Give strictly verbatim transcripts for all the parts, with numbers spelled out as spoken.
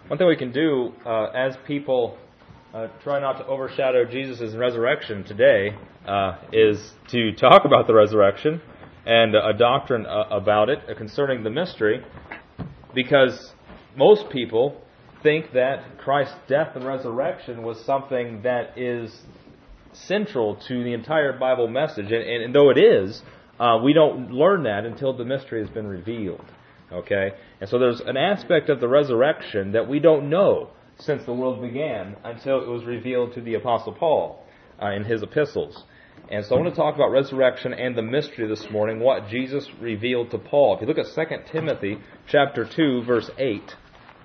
One thing we can do uh, as people uh, try not to overshadow Jesus' resurrection today uh, is to talk about the resurrection and a doctrine uh, about it uh, concerning the mystery, because most people think that Christ's death and resurrection was something that is central to the entire Bible message. And, and, and though it is, uh, we don't learn that until the mystery has been revealed. Okay? And so there's an aspect of the resurrection that we don't know since the world began until it was revealed to the Apostle Paul uh, in his epistles. And so I want to talk about resurrection and the mystery this morning, what Jesus revealed to Paul. If you look at Second Timothy chapter two, verse eight,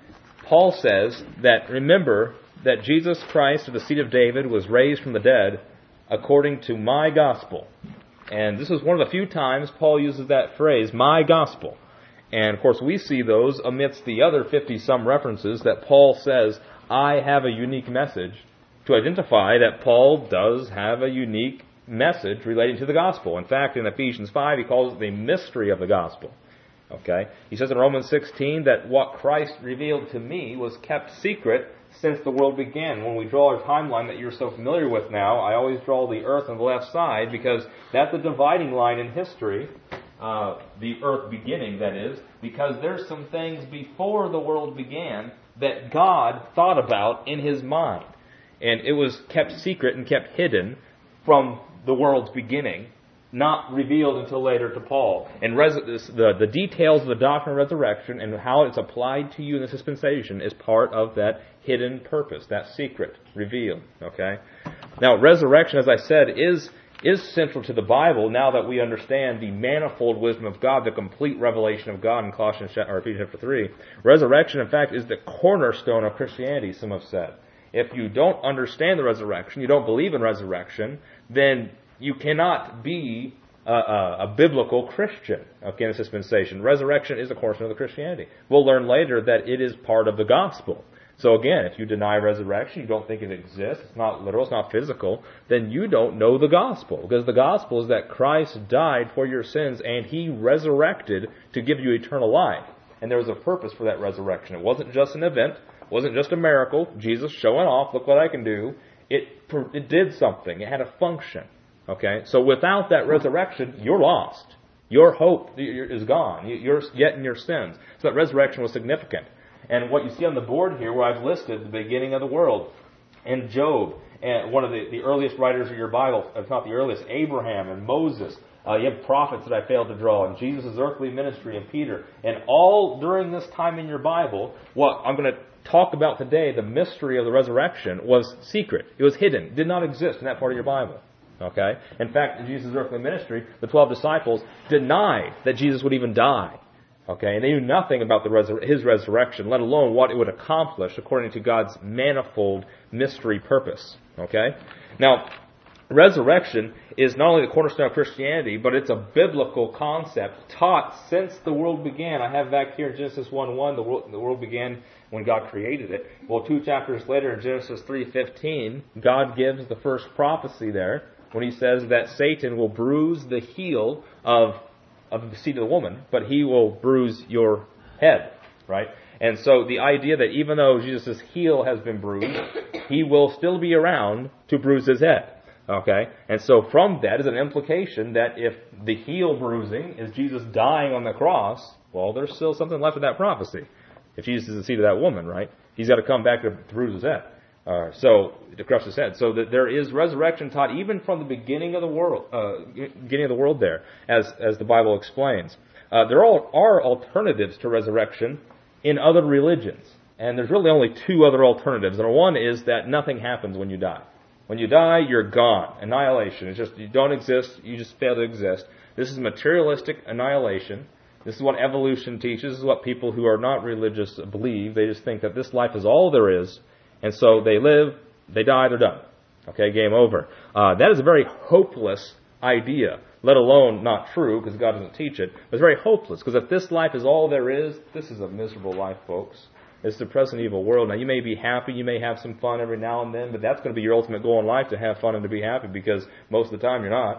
Paul says that, remember that Jesus Christ of the seed of David was raised from the dead according to my gospel. And this is one of the few times Paul uses that phrase, my gospel. And of course we see those amidst the other fifty-some references that Paul says, I have a unique message, to identify that Paul does have a unique message relating to the gospel. In fact, in Ephesians five, he calls it the mystery of the gospel. Okay? He says in Romans sixteen that what Christ revealed to me was kept secret since the world began. When we draw a timeline that you're so familiar with now, I always draw the earth on the left side because that's the dividing line in history. Uh, the earth beginning, that is, because there's some things before the world began that God thought about in His mind. And it was kept secret and kept hidden from the world's beginning, not revealed until later to Paul. And res- the, the details of the doctrine of resurrection and how it's applied to you in this dispensation is part of that hidden purpose, that secret revealed. Okay? Now, resurrection, as I said, is is central to the Bible now that we understand the manifold wisdom of God, the complete revelation of God in Colossians or Ephesians chapter three. Resurrection, in fact, is the cornerstone of Christianity, some have said. If you don't understand the resurrection, you don't believe in resurrection, then you cannot be a, a, a biblical Christian, okay, in this dispensation. Resurrection is the cornerstone of the Christianity. We'll learn later that it is part of the gospel. So again, if you deny resurrection, you don't think it exists, it's not literal, it's not physical, then you don't know the gospel. Because the gospel is that Christ died for your sins and He resurrected to give you eternal life. And there was a purpose for that resurrection. It wasn't just an event, it wasn't just a miracle, Jesus showing off, look what I can do. It, it did something, it had a function. Okay, so without that resurrection, you're lost. Your hope is gone. You're yet in your sins. So that resurrection was significant. And what you see on the board here, where I've listed the beginning of the world, and Job, and one of the, the earliest writers of your Bible, if not the earliest, Abraham and Moses. Uh, you have prophets that I failed to draw, and Jesus' earthly ministry, and Peter. And all during this time in your Bible, what I'm going to talk about today, the mystery of the resurrection, was secret. It was hidden. It did not exist in that part of your Bible. Okay? In fact, in Jesus' earthly ministry, the twelve disciples denied that Jesus would even die. Okay? And they knew nothing about the resur- His resurrection, let alone what it would accomplish according to God's manifold mystery purpose. Okay? Now, resurrection is not only the cornerstone of Christianity, but it's a biblical concept taught since the world began. I have back here in Genesis one one, the world, the world began when God created it. Well, two chapters later in Genesis three fifteen, God gives the first prophecy there when He says that Satan will bruise the heel of, of the seed of the woman, but he will bruise your head, right? And so the idea that even though Jesus' heel has been bruised, He will still be around to bruise his head. Okay? And so from that is an implication that if the heel bruising is Jesus dying on the cross, well, there's still something left of that prophecy. If Jesus is the seed of that woman, right? He's got to come back to, to bruise his head. Uh, so, to crush his head. So that there is resurrection taught even from the beginning of the world, uh, beginning of the world there, as, as the Bible explains. Uh, there are, are alternatives to resurrection in other religions. And there's really only two other alternatives. And one is that nothing happens when you die. When you die, you're gone. Annihilation. It's just, you don't exist, you just fail to exist. This is materialistic annihilation. This is what evolution teaches. This is what people who are not religious believe. They just think that this life is all there is. And so they live, they die, they're done. Okay, game over. Uh, that is a very hopeless idea, let alone not true, because God doesn't teach it. But it's very hopeless, because if this life is all there is, this is a miserable life, folks. It's the present evil world. Now, you may be happy, you may have some fun every now and then, but that's going to be your ultimate goal in life, to have fun and to be happy, because most of the time you're not.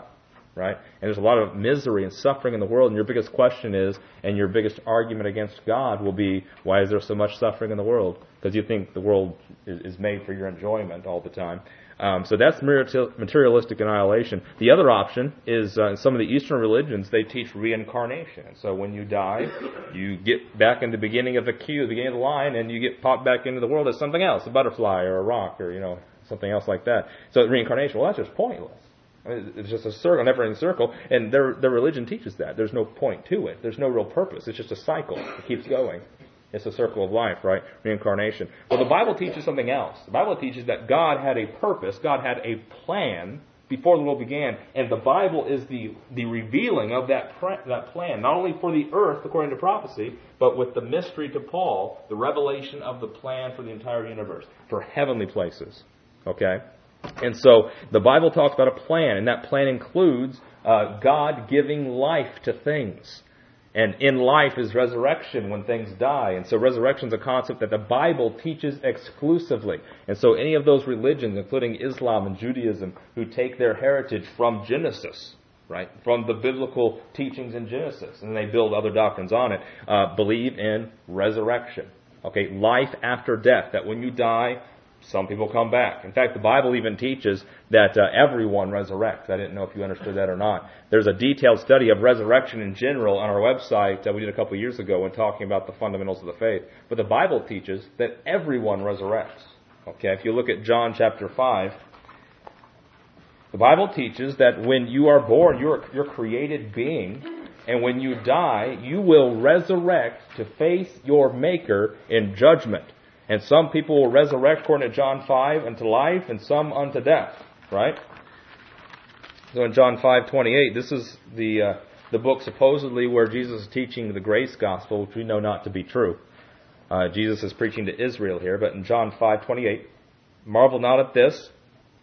right? And there's a lot of misery and suffering in the world, and your biggest question is, and your biggest argument against God will be, why is there so much suffering in the world? Because you think the world is, is made for your enjoyment all the time. Um, so that's materialistic annihilation. The other option is, uh, in some of the Eastern religions, they teach reincarnation. And so when you die, you get back in the beginning of the queue, the beginning of the line, and you get popped back into the world as something else, a butterfly or a rock or, you know, something else like that. So reincarnation, well, that's just pointless. I mean, it's just a circle, never-ending circle, and their their religion teaches that. There's no point to it. There's no real purpose. It's just a cycle. It keeps going. It's a circle of life, right? Reincarnation. Well, the Bible teaches something else. The Bible teaches that God had a purpose, God had a plan before the world began, and the Bible is the, the revealing of that, pre- that plan, not only for the earth, according to prophecy, but with the mystery to Paul, the revelation of the plan for the entire universe, for heavenly places. Okay? And so the Bible talks about a plan, and that plan includes uh, God giving life to things. And in life is resurrection when things die. And so resurrection is a concept that the Bible teaches exclusively. And so any of those religions, including Islam and Judaism, who take their heritage from Genesis, right, from the biblical teachings in Genesis, and they build other doctrines on it, uh, believe in resurrection. Okay, life after death, that when you die, some people come back. In fact, the Bible even teaches that uh, everyone resurrects. I didn't know if you understood that or not. There's a detailed study of resurrection in general on our website that we did a couple years ago when talking about the fundamentals of the faith. But the Bible teaches that everyone resurrects. Okay, if you look at John chapter five, the Bible teaches that when you are born, you're you're a created being, and when you die, you will resurrect to face your Maker in judgment. And some people will resurrect, according to John five, unto life, and some unto death. Right? So in John five twenty-eight, this is the uh, the book supposedly where Jesus is teaching the grace gospel, which we know not to be true. Uh, Jesus is preaching to Israel here, but in John five twenty-eight, marvel not at this,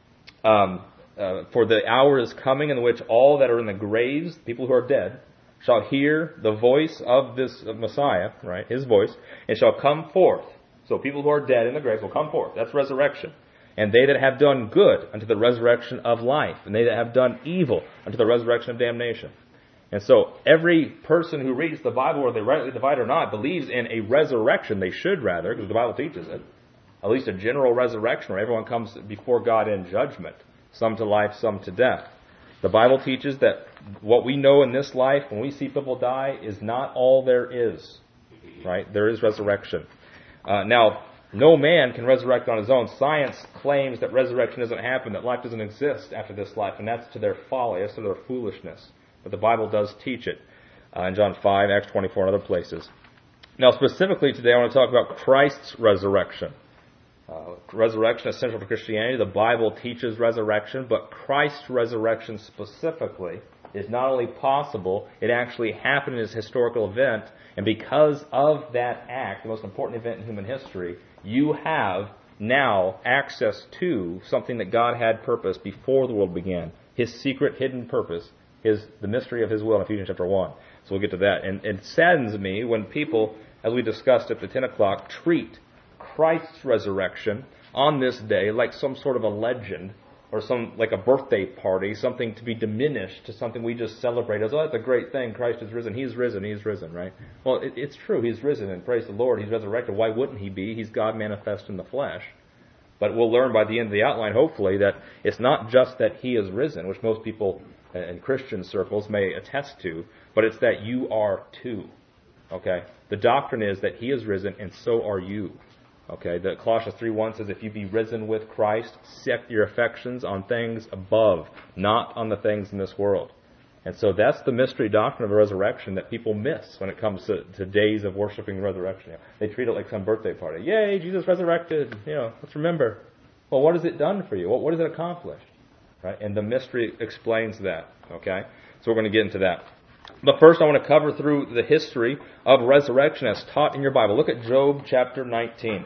um, uh, for the hour is coming in which all that are in the graves, people who are dead, shall hear the voice of this of Messiah, right, his voice, and shall come forth. So people who are dead in the graves will come forth. That's resurrection. And they that have done good unto the resurrection of life. And they that have done evil unto the resurrection of damnation. And so every person who reads the Bible, whether they rightly divide or not, believes in a resurrection. They should rather, because the Bible teaches it. At least a general resurrection where everyone comes before God in judgment. Some to life, some to death. The Bible teaches that what we know in this life, when we see people die, is not all there is. Right? There is resurrection. Uh, now, no man can resurrect on his own. Science claims that resurrection doesn't happen, that life doesn't exist after this life, and that's to their folly, that's to their foolishness. But the Bible does teach it uh, in John five, Acts twenty-four, and other places. Now, specifically today, I want to talk about Christ's resurrection. Uh, resurrection is essential for Christianity. The Bible teaches resurrection, but Christ's resurrection specifically is not only possible, it actually happened in this historical event. And because of that act, the most important event in human history, you have now access to something that God had purposed before the world began. His secret, hidden purpose, his the mystery of His will in Ephesians chapter one. So we'll get to that. And it saddens me when people, as we discussed at the ten o'clock, treat Christ's resurrection on this day like some sort of a legend, or some like a birthday party, something to be diminished to something we just celebrate as, oh, that's a great thing, Christ is risen, He's risen, He's risen, right? Well, it, it's true, He's risen, and praise the Lord, He's resurrected. Why wouldn't He be? He's God manifest in the flesh. But we'll learn by the end of the outline, hopefully, that it's not just that He is risen, which most people in Christian circles may attest to, but it's that you are too. Okay? The doctrine is that He is risen, and so are you. Okay, the Colossians three one says, if you be risen with Christ, set your affections on things above, not on the things in this world. And so that's the mystery doctrine of the resurrection that people miss when it comes to, to days of worshiping the resurrection. They treat it like some birthday party. Yay, Jesus resurrected. You know, let's remember. Well, what has it done for you? What, what has it accomplished? Right? And the mystery explains that. Okay? So we're going to get into that. But first I want to cover through the history of resurrection as taught in your Bible. Look at Job chapter nineteen.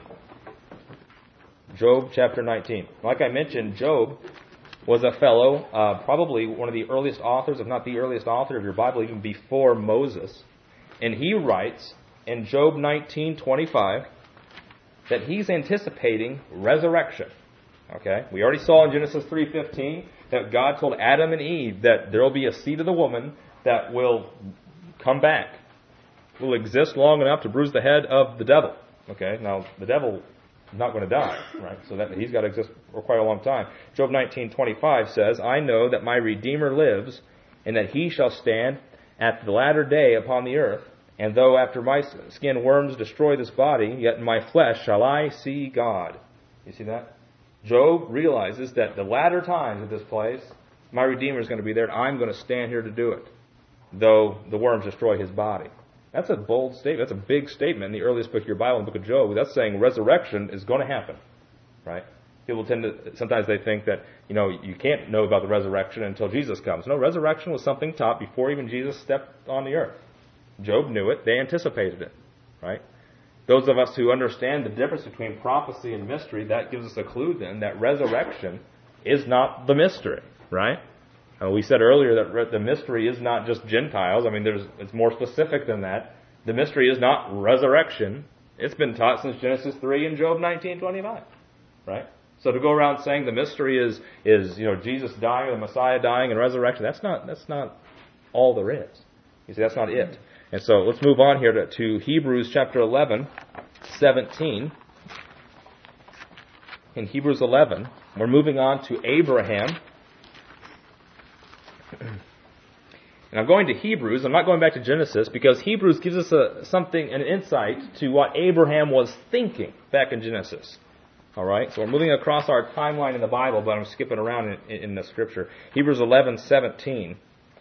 Job chapter nineteen. Like I mentioned, Job was a fellow, uh, probably one of the earliest authors, if not the earliest author of your Bible, even before Moses. And he writes in Job nineteen twenty-five that he's anticipating resurrection. Okay? We already saw in Genesis three fifteen that God told Adam and Eve that there will be a seed of the woman that will come back, will exist long enough to bruise the head of the devil. Okay? Now, the devil is not going to die, right? So that he's got to exist for quite a long time. Job nineteen twenty-five says, I know that my Redeemer lives, and that he shall stand at the latter day upon the earth. And though after my skin worms destroy this body, yet in my flesh shall I see God. You see that? Job realizes that the latter times of this place, my Redeemer is going to be there, and I'm going to stand here to do it, though the worms destroy his body. That's a bold statement. That's a big statement in the earliest book of your Bible, in the book of Job. That's saying resurrection is going to happen, right? People tend to, sometimes they think that, you know, you can't know about the resurrection until Jesus comes. No, resurrection was something taught before even Jesus stepped on the earth. Job knew it. They anticipated it, right? Those of us who understand the difference between prophecy and mystery, that gives us a clue then that resurrection is not the mystery, right? Uh, we said earlier that re- the mystery is not just Gentiles. I mean, there's it's more specific than that. The mystery is not resurrection. It's been taught since Genesis three and Job nineteen twenty-five, right? So to go around saying the mystery is is you know Jesus dying, or the Messiah dying, and resurrection, that's not that's not all there is. You see, that's not it. And so let's move on here to, to Hebrews chapter eleven, seventeen. In Hebrews eleven, we're moving on to Abraham. And I'm going to Hebrews. I'm not going back to Genesis, because Hebrews gives us a, something, an insight to what Abraham was thinking back in Genesis. All right, so we're moving across our timeline in the Bible, but I'm skipping around in, in the Scripture. Hebrews eleven seventeen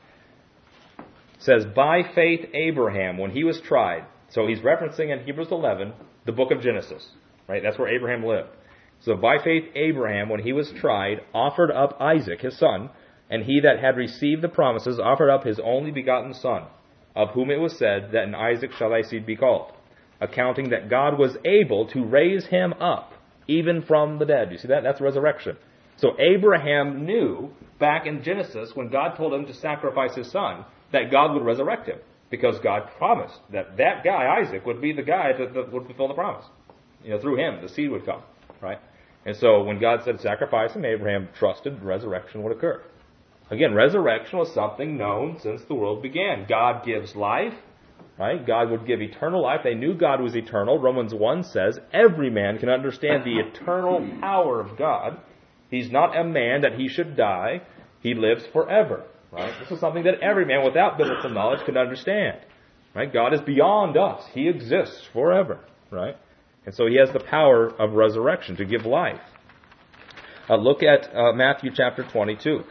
says, by faith Abraham, when he was tried, so he's referencing in Hebrews eleven the book of Genesis, right? That's where Abraham lived. So by faith Abraham, when he was tried, offered up Isaac, his son, and he that had received the promises offered up his only begotten son, of whom it was said that in Isaac shall thy seed be called, accounting that God was able to raise him up even from the dead. You see that? That's resurrection. So Abraham knew back in Genesis when God told him to sacrifice his son that God would resurrect him, because God promised that that guy, Isaac, would be the guy that, that would fulfill the promise. You know, through him, the seed would come, right? And so when God said sacrifice him, Abraham trusted resurrection would occur. Again, resurrection was something known since the world began. God gives life, right? God would give eternal life. They knew God was eternal. Romans one says every man can understand the eternal power of God. He's not a man that he should die. He lives forever, right? This is something that every man without biblical knowledge can understand, right? God is beyond us. He exists forever, right? And so he has the power of resurrection to give life. Uh, look at uh, Matthew chapter twenty-two.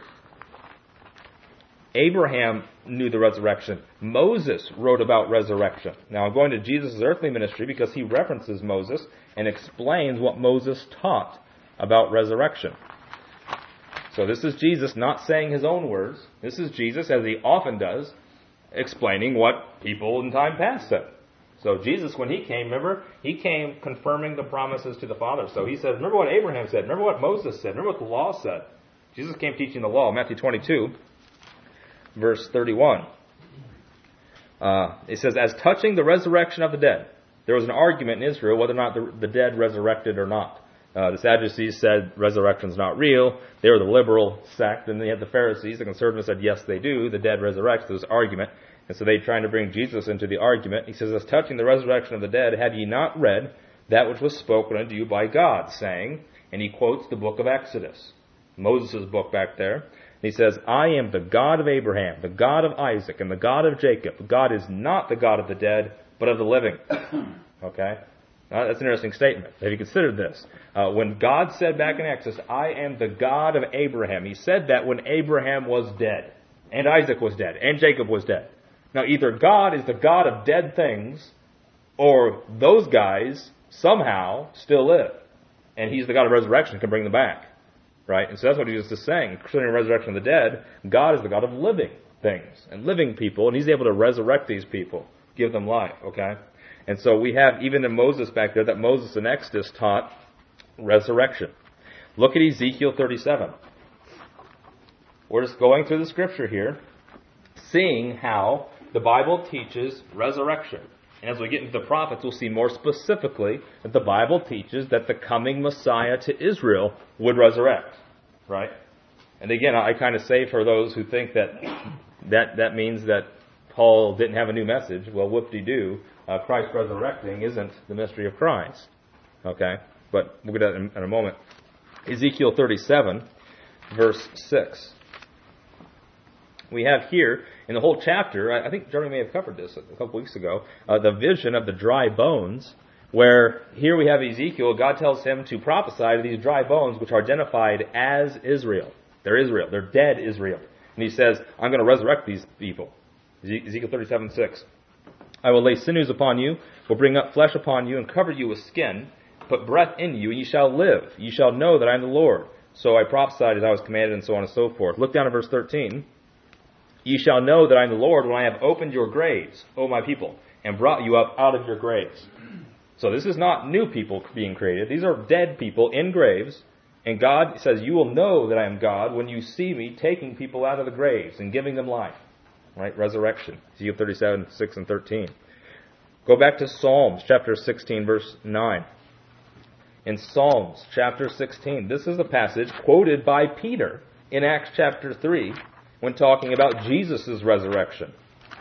Abraham knew the resurrection. Moses wrote about resurrection. Now I'm going to Jesus' earthly ministry because he references Moses and explains what Moses taught about resurrection. So this is Jesus not saying his own words. This is Jesus, as he often does, explaining what people in time past said. So Jesus, when he came, remember, he came confirming the promises to the Father. So he says, remember what Abraham said, remember what Moses said, remember what the law said. Jesus came teaching the law. Matthew twenty-two, verse thirty-one. Uh, it says, as touching the resurrection of the dead, there was an argument in Israel whether or not the, the dead resurrected or not. Uh, the Sadducees said resurrection's not real. They were the liberal sect. And then you had the Pharisees. The conservatives said, yes, they do. The dead resurrect. So there's argument. And so they're trying to bring Jesus into the argument. He says, as touching the resurrection of the dead, have ye not read that which was spoken unto you by God, saying, and he quotes the book of Exodus, Moses' book back there. And he says, I am the God of Abraham, the God of Isaac, and the God of Jacob. God is not the God of the dead, but of the living. Okay? Now, that's an interesting statement. Have you considered this? Uh, when God said back in Exodus, I am the God of Abraham, he said that when Abraham was dead, and Isaac was dead, and Jacob was dead. Now, either God is the God of dead things, or those guys somehow still live. And he's the God of resurrection and can bring them back. Right? And so that's what Jesus is saying. Concerning the resurrection of the dead, God is the God of living things and living people, and he's able to resurrect these people, give them life. Okay? And so we have, even in Moses back there, that Moses in Exodus taught resurrection. Look at Ezekiel thirty-seven. We're just going through the scripture here, seeing how the Bible teaches resurrection. And as we get into the prophets, we'll see more specifically that the Bible teaches that the coming Messiah to Israel would resurrect. Right? And again, I kind of say for those who think that that, that means that Paul didn't have a new message, well, whoop-de-doo, uh, Christ resurrecting isn't the mystery of Christ. Okay? But we'll get to that in, in a moment. Ezekiel thirty-seven, verse six. We have here, in the whole chapter, I think Jeremy may have covered this a couple weeks ago, uh, the vision of the dry bones, where here we have Ezekiel, God tells him to prophesy to these dry bones, which are identified as Israel. They're Israel. They're dead Israel. And he says, I'm going to resurrect these people. Ezekiel thirty-seven six. I will lay sinews upon you, will bring up flesh upon you, and cover you with skin, put breath in you, and ye shall live. Ye shall know that I am the Lord. So I prophesied as I was commanded, and so on and so forth. Look down at verse thirteen. Ye shall know that I am the Lord when I have opened your graves, O my people, and brought you up out of your graves. So this is not new people being created. These are dead people in graves. And God says, you will know that I am God when you see me taking people out of the graves and giving them life. Right? Resurrection. Ezekiel thirty-seven, six and thirteen. Go back to Psalms chapter sixteen, verse nine. In Psalms chapter sixteen, this is a passage quoted by Peter in Acts chapter three, when talking about Jesus' resurrection.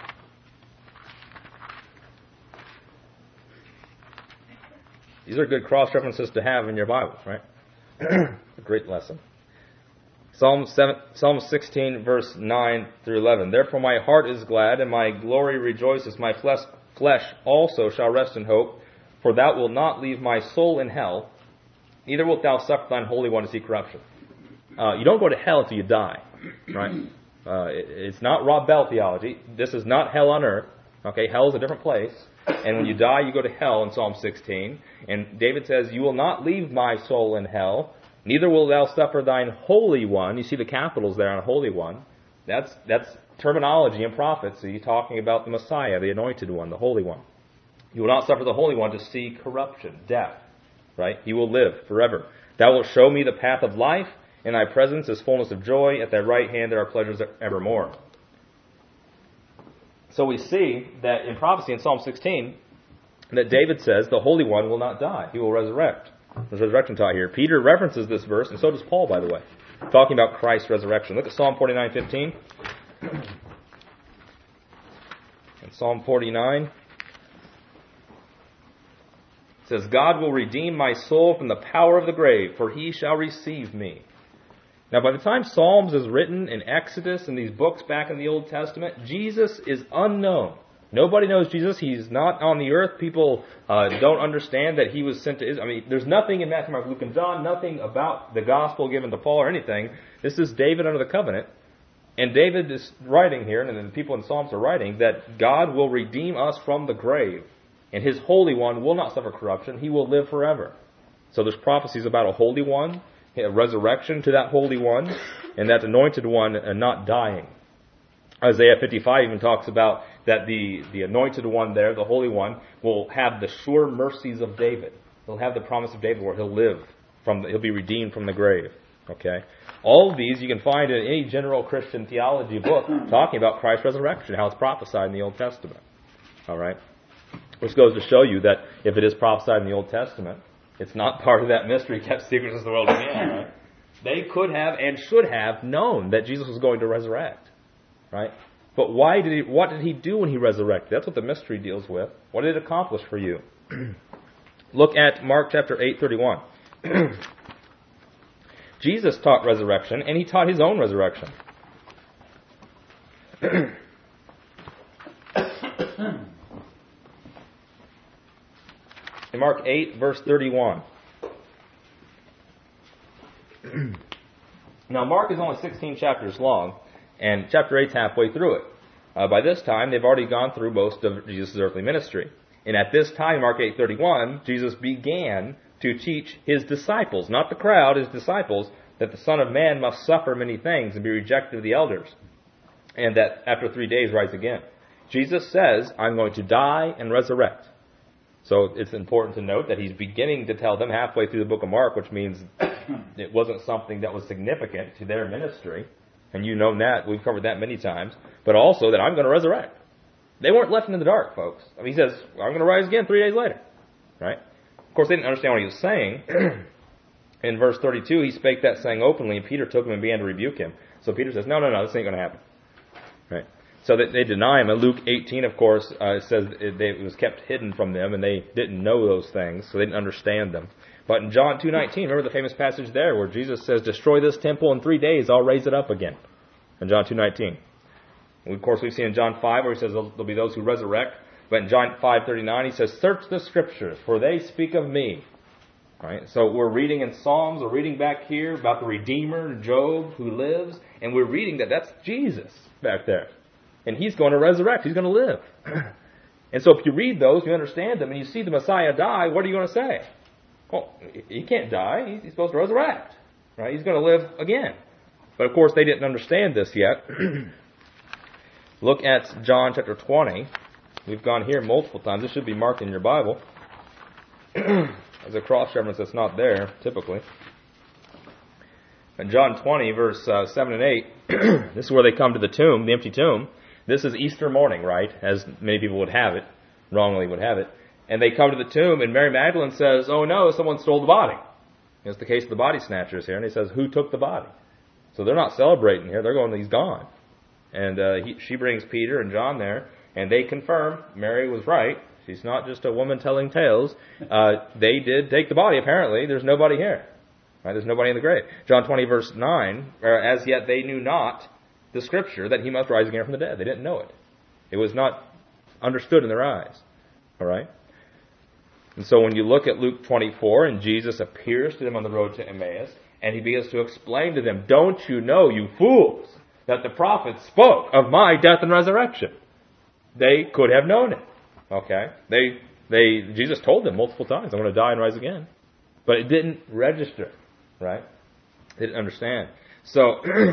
These are good cross-references to have in your Bibles, right? A great lesson. Psalm seven, Psalm sixteen, verse nine through eleven. Therefore my heart is glad, and my glory rejoices. My flesh, flesh also shall rest in hope, for thou wilt not leave my soul in hell, neither wilt thou suffer thine Holy One to see corruption. Uh, you don't go to hell until you die, right? Uh, it, it's not Rob Bell theology. This is not hell on earth. Okay, hell is a different place. And when you die, you go to hell in Psalm sixteen. And David says, you will not leave my soul in hell, neither will thou suffer thine Holy One. You see the capitals there on Holy One. That's that's terminology in prophecy talking about the Messiah, the Anointed One, the Holy One. You will not suffer the Holy One to see corruption, death. Right? He will live forever. Thou wilt show me the path of life. In thy presence is fullness of joy. At thy right hand there are pleasures evermore. So we see that in prophecy in Psalm sixteen, that David says the Holy One will not die. He will resurrect. There's resurrection taught here. Peter references this verse, and so does Paul, by the way, talking about Christ's resurrection. Look at Psalm forty-nine fifteen. In Psalm forty-nine, it says, God will redeem my soul from the power of the grave, for he shall receive me. Now, by the time Psalms is written in Exodus and these books back in the Old Testament, Jesus is unknown. Nobody knows Jesus. He's not on the earth. People uh, don't understand that he was sent to Israel. I mean, there's nothing in Matthew, Mark, Luke, and John, nothing about the gospel given to Paul or anything. This is David under the covenant. And David is writing here, and the people in Psalms are writing, that God will redeem us from the grave. And his Holy One will not suffer corruption. He will live forever. So there's prophecies about a Holy One, a resurrection to that Holy One, and that Anointed One uh, not dying. Isaiah fifty-five even talks about that the, the Anointed One there, the Holy One, will have the sure mercies of David. He'll have the promise of David where he'll live, from the, he'll be redeemed from the grave. Okay, all of these you can find in any general Christian theology book talking about Christ's resurrection, how it's prophesied in the Old Testament. All right, which goes to show you that if it is prophesied in the Old Testament, it's not part of that mystery kept secret since the world began, right? They could have and should have known that Jesus was going to resurrect, right? But why did he, what did he do when he resurrected? That's what the mystery deals with. What did it accomplish for you? Look at Mark chapter eight thirty-one. Jesus taught resurrection, and he taught his own resurrection. In Mark eight, verse thirty-one. Now, Mark is only sixteen chapters long, and chapter eight is halfway through it. Uh, by this time, they've already gone through most of Jesus' earthly ministry. And at this time, Mark eight thirty-one, Jesus began to teach his disciples, not the crowd, his disciples, that the Son of Man must suffer many things and be rejected of the elders, and that after three days rise again. Jesus says, I'm going to die and resurrect. So it's important to note that he's beginning to tell them halfway through the book of Mark, which means it wasn't something that was significant to their ministry. And you know that. We've covered that many times. But also that I'm going to resurrect. They weren't left in the dark, folks. I mean, he says, well, I'm going to rise again three days later. Right? Of course, they didn't understand what he was saying. In verse thirty-two, he spake that saying openly, and Peter took him and began to rebuke him. So Peter says, no, no, no, this ain't going to happen. Right? So they, they deny him. And Luke eighteen, of course, uh, it says it, they, it was kept hidden from them, and they didn't know those things, so they didn't understand them. But in John two nineteen, remember the famous passage there where Jesus says, destroy this temple in three days, I'll raise it up again. In John two nineteen. Of course, we've seen in John five where he says there'll be those who resurrect. But in John five thirty-nine, he says, search the Scriptures, for they speak of me. Right? So we're reading in Psalms, we're reading back here about the Redeemer, Job, who lives, and we're reading that that's Jesus back there. And he's going to resurrect, he's going to live. And so if you read those, you understand them, and you see the Messiah die, what are you going to say? Well, he can't die, he's supposed to resurrect. Right? He's going to live again. But of course, they didn't understand this yet. Look at John chapter twenty. We've gone here multiple times. This should be marked in your Bible. As a cross-reference that's not there, typically. In John twenty, verse uh, seven and eight, this is where they come to the tomb, the empty tomb. This is Easter morning, right? As many people would have it, wrongly would have it. And they come to the tomb, and Mary Magdalene says, oh no, someone stole the body. It's the case of the body snatchers here. And he says, who took the body? So they're not celebrating here. They're going, he's gone. And uh, he, she brings Peter and John there, and they confirm Mary was right. She's not just a woman telling tales. Uh, they did take the body, apparently. There's nobody here. Right? There's nobody in the grave. John twenty, verse nine, as yet they knew not the Scripture that he must rise again from the dead. They didn't know it. It was not understood in their eyes. All right? And so when you look at Luke twenty-four, and Jesus appears to them on the road to Emmaus, and he begins to explain to them, don't you know, you fools, that the prophets spoke of my death and resurrection? They could have known it. Okay? They, they, Jesus told them multiple times, I'm going to die and rise again. But it didn't register. Right? They didn't understand. So,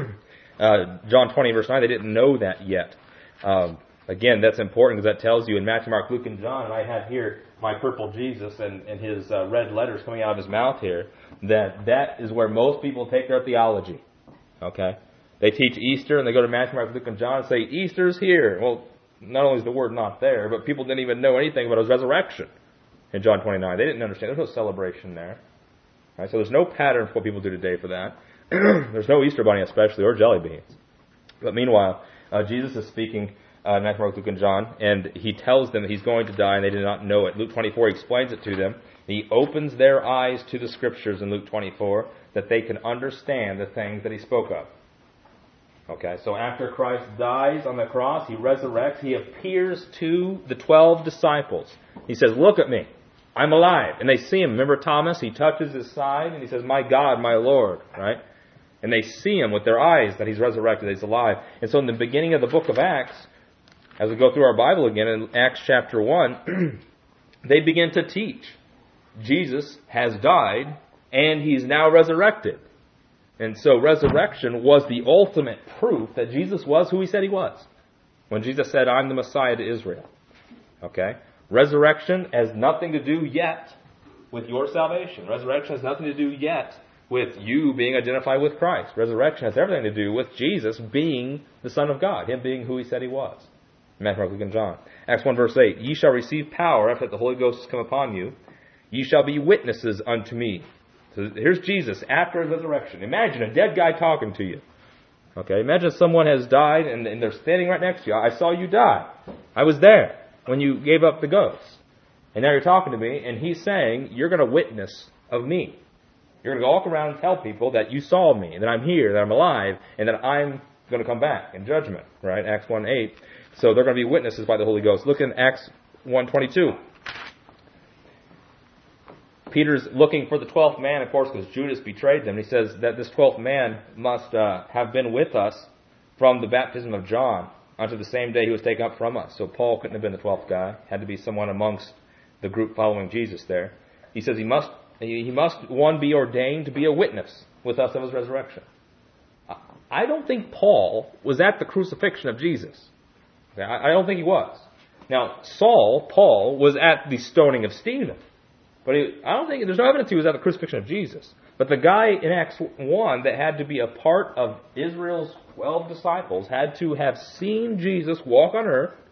uh, John twenty, verse nine, they didn't know that yet. Um, again, that's important because that tells you in Matthew, Mark, Luke, and John, and I have here my purple Jesus and, and his uh, red letters coming out of his mouth here, that that is where most people take their theology. Okay? They teach Easter, and they go to Matthew, Mark, Luke, and John and say, Easter's here. Well, not only is the word not there, but people didn't even know anything about his resurrection in John twenty-nine. They didn't understand. There's no celebration there. Right? So there's no pattern for what people do today for that. There's no Easter bunny especially, or jelly beans. But meanwhile, uh, Jesus is speaking uh, in Matthew, Mark, Luke, and John, and he tells them that he's going to die, and they did not know it. Luke twenty-four, he explains it to them. He opens their eyes to the Scriptures in Luke twenty-four that they can understand the things that he spoke of. Okay, so after Christ dies on the cross, he resurrects, he appears to the twelve disciples. He says, look at me, I'm alive. And they see him. Remember Thomas? He touches his side and he says, my God, my Lord, right? And they see him with their eyes that he's resurrected, that he's alive. And so in the beginning of the book of Acts, as we go through our Bible again, in Acts chapter one, they begin to teach. Jesus has died and he's now resurrected. And so resurrection was the ultimate proof that Jesus was who he said he was. When Jesus said, I'm the Messiah to Israel. Okay? Resurrection has nothing to do yet with your salvation. Resurrection has nothing to do yet with you being identified with Christ. Resurrection has everything to do with Jesus being the Son of God, him being who he said he was. Matthew, Mark, Luke, and John. Acts one, verse eight, ye shall receive power after that the Holy Ghost has come upon you. Ye shall be witnesses unto me. So here's Jesus after his resurrection. Imagine a dead guy talking to you. Okay, imagine someone has died and, and they're standing right next to you. I saw you die. I was there when you gave up the ghost. And now you're talking to me, and he's saying, you're going to witness of me. You're going to walk around and tell people that you saw me, and that I'm here, that I'm alive, and that I'm going to come back in judgment. Right? Acts one eight. So they're going to be witnesses by the Holy Ghost. Look in Acts one twenty-two. Peter's looking for the twelfth man, of course, because Judas betrayed them. He says that this twelfth man must uh, have been with us from the baptism of John unto the same day he was taken up from us. So Paul couldn't have been the twelfth guy. Had to be someone amongst the group following Jesus there. He says he must, he must, one, be ordained to be a witness with us of his resurrection. I don't think Paul was at the crucifixion of Jesus. I don't think he was. Now, Saul, Paul, was at the stoning of Stephen. But he, I don't think, there's no evidence he was at the crucifixion of Jesus. But the guy in Acts one that had to be a part of Israel's twelve disciples had to have seen Jesus walk on earth,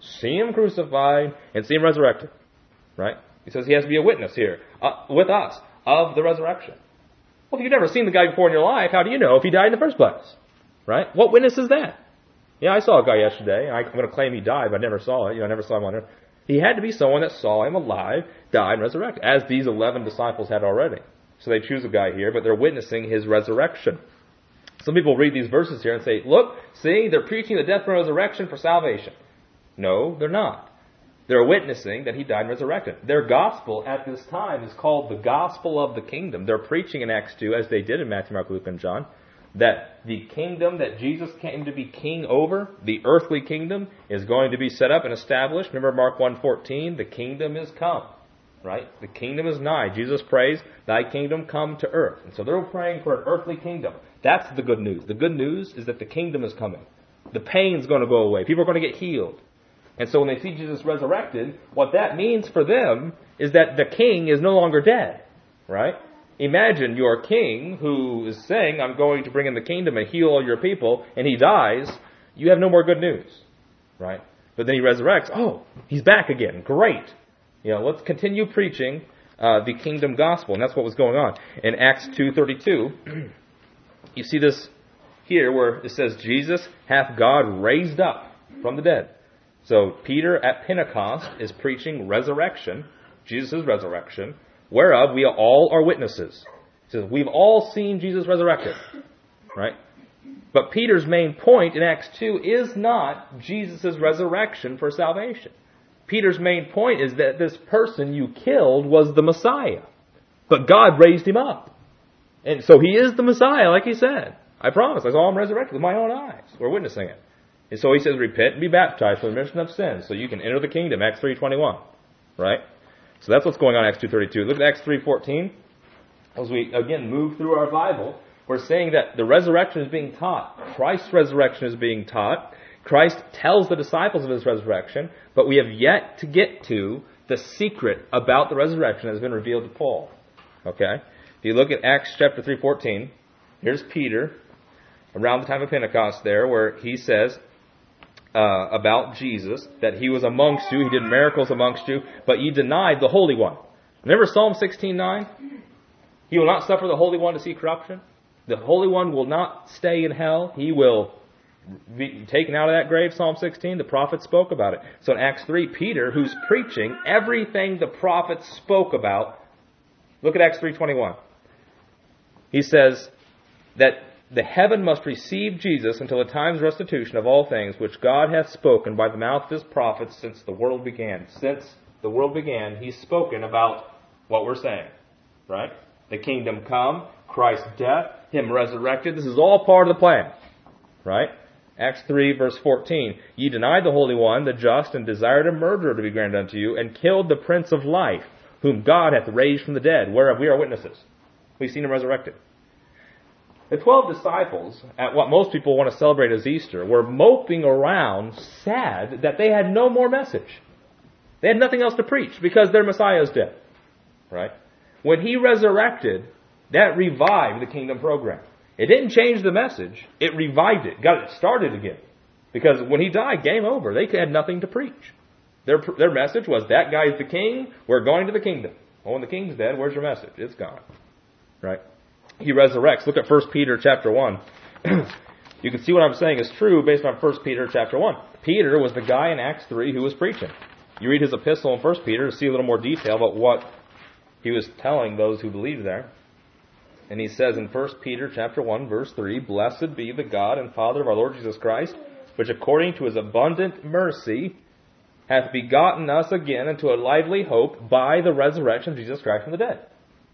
see him crucified, and see him resurrected. Right? He says he has to be a witness here uh, with us of the resurrection. Well, if you've never seen the guy before in your life, how do you know if he died in the first place? Right? What witness is that? Yeah, I saw a guy yesterday. I'm going to claim he died, but I never saw it. You know, I never saw him on earth. He had to be someone that saw him alive, died, and resurrected, as these eleven disciples had already. So they choose a guy here, but they're witnessing his resurrection. Some people read these verses here and say, look, see, they're preaching the death and resurrection for salvation. No, they're not. They're witnessing that he died and resurrected. Their gospel at this time is called the gospel of the kingdom. They're preaching in Acts two, as they did in Matthew, Mark, Luke, and John, that the kingdom that Jesus came to be king over, the earthly kingdom, is going to be set up and established. Remember Mark one fourteen, the kingdom is come. Right? The kingdom is nigh. Jesus prays, thy kingdom come to earth. And so they're praying for an earthly kingdom. That's the good news. The good news is that the kingdom is coming. The pain's going to go away. People are going to get healed. And so when they see Jesus resurrected, what that means for them is that the king is no longer dead. Right? Imagine your king who is saying, I'm going to bring in the kingdom and heal all your people, and he dies. You have no more good news. Right? But then he resurrects. Oh, he's back again. Great. You know, let's continue preaching uh, the kingdom gospel. And that's what was going on. In Acts two thirty-two, you see this here where it says, Jesus hath God raised up from the dead. So Peter at Pentecost is preaching resurrection, Jesus' resurrection, whereof we all are witnesses. He says, we've all seen Jesus resurrected. Right? But Peter's main point in Acts two is not Jesus' resurrection for salvation. Peter's main point is that this person you killed was the Messiah. But God raised him up. And so he is the Messiah, like he said. I promise. I saw him resurrected with my own eyes. We're witnessing it. And so he says, repent and be baptized for the remission of sins, so you can enter the kingdom, Acts three twenty-one. Right? So that's what's going on in Acts two thirty-two. Look at Acts three fourteen. As we, again, move through our Bible, we're saying that the resurrection is being taught. Christ's resurrection is being taught. Christ tells the disciples of his resurrection, but we have yet to get to the secret about the resurrection that has been revealed to Paul. Okay? If you look at Acts chapter three fourteen, here's Peter, around the time of Pentecost there, where he says uh, about Jesus, that he was amongst you, he did miracles amongst you, but ye denied the Holy One. Remember Psalm sixteen nine? He will not suffer the Holy One to see corruption. The Holy One will not stay in hell. He will be taken out of that grave, Psalm sixteen. The prophet spoke about it. So in Acts three, Peter, who's preaching everything the prophets spoke about, look at Acts three twenty-one. He says that the heaven must receive Jesus until the time's restitution of all things, which God hath spoken by the mouth of his prophets since the world began. Since the world began, he's spoken about what we're saying. Right? The kingdom come, Christ's death, him resurrected. This is all part of the plan. Right? Acts three, verse fourteen. Ye denied the Holy One, the just, and desired a murderer to be granted unto you, and killed the Prince of Life, whom God hath raised from the dead, whereof we are witnesses. We've seen him resurrected. The twelve disciples, at what most people want to celebrate as Easter, were moping around, sad that they had no more message. They had nothing else to preach because their Messiah is dead. Right? When he resurrected, that revived the kingdom program. It didn't change the message. It revived it. Got it started again. Because when he died, game over. They had nothing to preach. Their their message was, that guy's the king. We're going to the kingdom. Well, when the king's dead, where's your message? It's gone. Right? He resurrects. Look at First Peter chapter one. You can see what I'm saying is true based on First Peter chapter one. Peter was the guy in Acts three who was preaching. You read his epistle in First Peter to see a little more detail about what he was telling those who believed there. And he says in First Peter chapter one, verse three, Blessed be the God and Father of our Lord Jesus Christ, which according to his abundant mercy hath begotten us again into a lively hope by the resurrection of Jesus Christ from the dead.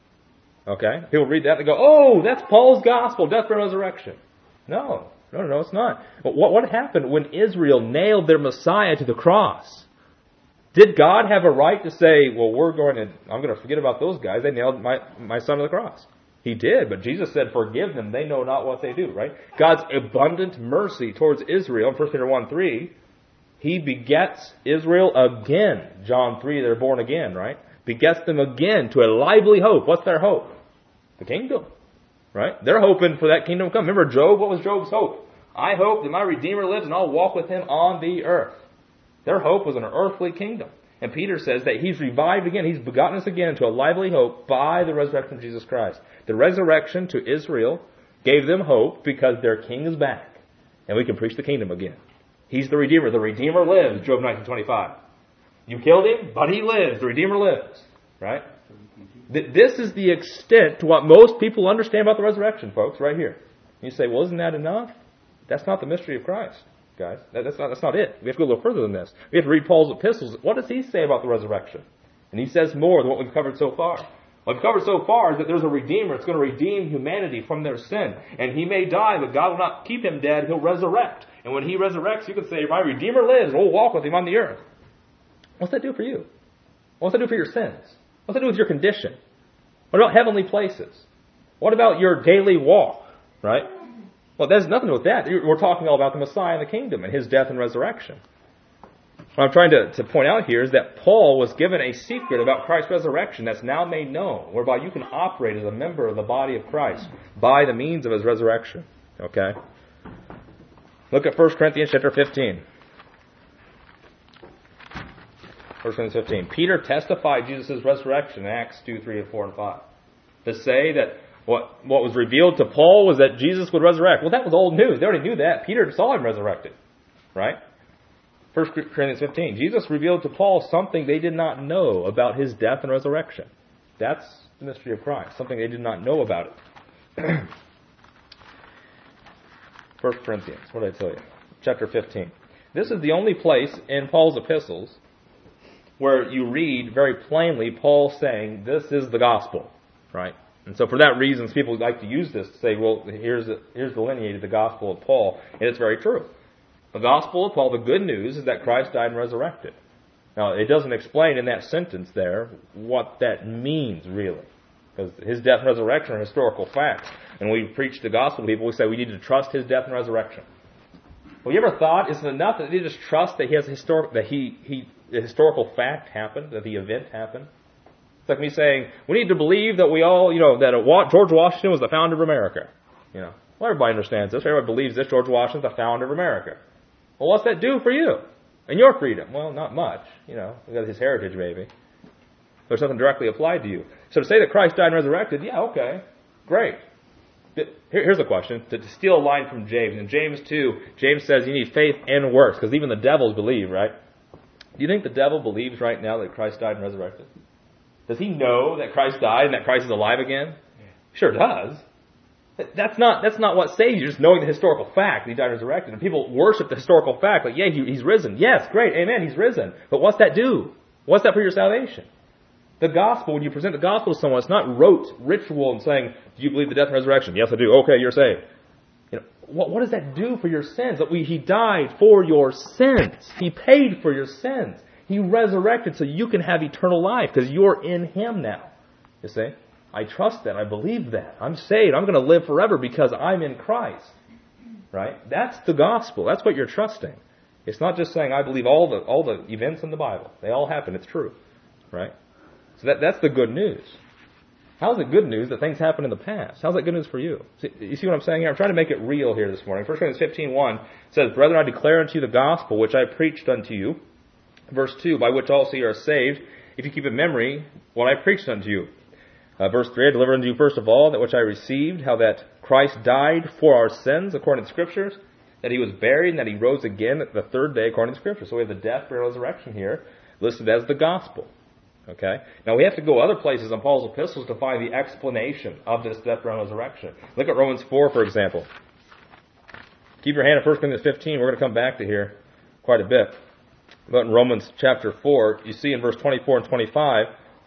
Okay? People read that and go, oh, that's Paul's gospel, death and resurrection. No, no, no, it's not. But what, what happened when Israel nailed their Messiah to the cross? Did God have a right to say, well, we're going to, I'm going to forget about those guys. They nailed my, my son to the cross. He did, but Jesus said, forgive them. They know not what they do, right? God's abundant mercy towards Israel, in First Peter one three, he begets Israel again. John three, they're born again, right? Begets them again to a lively hope. What's their hope? The kingdom, right? They're hoping for that kingdom to come. Remember Job? What was Job's hope? I hope that my Redeemer lives and I'll walk with him on the earth. Their hope was an earthly kingdom. And Peter says that he's revived again. He's begotten us again to a lively hope by the resurrection of Jesus Christ. The resurrection to Israel gave them hope because their king is back. And we can preach the kingdom again. He's the Redeemer. The Redeemer lives, Job nineteen twenty-five. You killed him, but he lives. The Redeemer lives. Right? This is the extent to what most people understand about the resurrection, folks, right here. You say, well, isn't that enough? That's not the mystery of Christ, guys. That's not, that's not it. We have to go a little further than this. We have to read Paul's epistles. What does he say about the resurrection? And he says more than what we've covered so far. What we've covered so far is that there's a Redeemer. It's going to redeem humanity from their sin. And he may die, but God will not keep him dead. He'll resurrect. And when he resurrects, you can say, my Redeemer lives, and we'll walk with him on the earth. What's that do for you? What's that do for your sins? What's that do with your condition? What about heavenly places? What about your daily walk? Right? Well, there's nothing to do with that. We're talking all about the Messiah and the kingdom and his death and resurrection. What I'm trying to, to point out here is that Paul was given a secret about Christ's resurrection that's now made known, whereby you can operate as a member of the body of Christ by the means of his resurrection. Okay? Look at First Corinthians chapter fifteen. First Corinthians fifteen. Peter testified Jesus' resurrection in Acts two, three, and four, and five. To say that what, what was revealed to Paul was that Jesus would resurrect. Well, that was old news. They already knew that. Peter saw him resurrected. Right? First Corinthians fifteen. Jesus revealed to Paul something they did not know about his death and resurrection. That's the mystery of Christ. Something they did not know about it. First Corinthians. What did I tell you? Chapter fifteen. This is the only place in Paul's epistles where you read very plainly Paul saying, this is the gospel. Right? And so for that reason, people like to use this to say, well, here's, the, here's delineated the gospel of Paul. And it's very true. The gospel of Paul, the good news, is that Christ died and resurrected. Now, it doesn't explain in that sentence there what that means, really. Because his death and resurrection are historical facts. And when we preach the gospel to people, we say we need to trust his death and resurrection. Well, you ever thought, is it enough that they just trust that he has a historic, that he, he, the historical fact happened, that the event happened? It's like me saying, we need to believe that we all, you know, that George Washington was the founder of America. You know, well, everybody understands this. Everybody believes this. George Washington is the founder of America. Well, what's that do for you and your freedom? Well, not much. You know, because his heritage, maybe. There's something directly applied to you. So to say that Christ died and resurrected, yeah, okay, great. Here's a question, to steal a line from James. In James two, James says you need faith and works, because even the devils believe, right? Do you think the devil believes right now that Christ died and resurrected? Does he know that Christ died and that Christ is alive again? Sure does. That's not that's not what saves you, just knowing the historical fact that he died and resurrected. And people worship the historical fact, like, yeah, he, he's risen. Yes, great, amen, he's risen. But what's that do? What's that for your salvation? The gospel, when you present the gospel to someone, it's not rote ritual and saying, do you believe the death and resurrection? Yes, I do. Okay, you're saved. You know, what, what does that do for your sins? That we, he died for your sins. He paid for your sins. He resurrected so you can have eternal life because you're in him now. You see? I trust that. I believe that. I'm saved. I'm going to live forever because I'm in Christ. Right? That's the gospel. That's what you're trusting. It's not just saying, I believe all the all the events in the Bible. They all happen. It's true. Right? So that, that's the good news. How is it good news that things happen in the past? How is that good news for you? See, you see what I'm saying here? I'm trying to make it real here this morning. First Corinthians fifteen one says, Brethren, I declare unto you the gospel which I preached unto you. Verse two, by which also you are saved, if you keep in memory what I preached unto you. Uh, verse three, I delivered unto you first of all that which I received, how that Christ died for our sins according to the Scriptures, that he was buried, and that he rose again the third day according to the Scriptures. So we have the death, burial, resurrection here listed as the gospel. Okay? Now we have to go other places in Paul's epistles to find the explanation of this death, burial, and resurrection. Look at Romans four, for example. Keep your hand at First Corinthians fifteen. We're going to come back to here quite a bit. But in Romans chapter four, you see in verse twenty-four and twenty-five,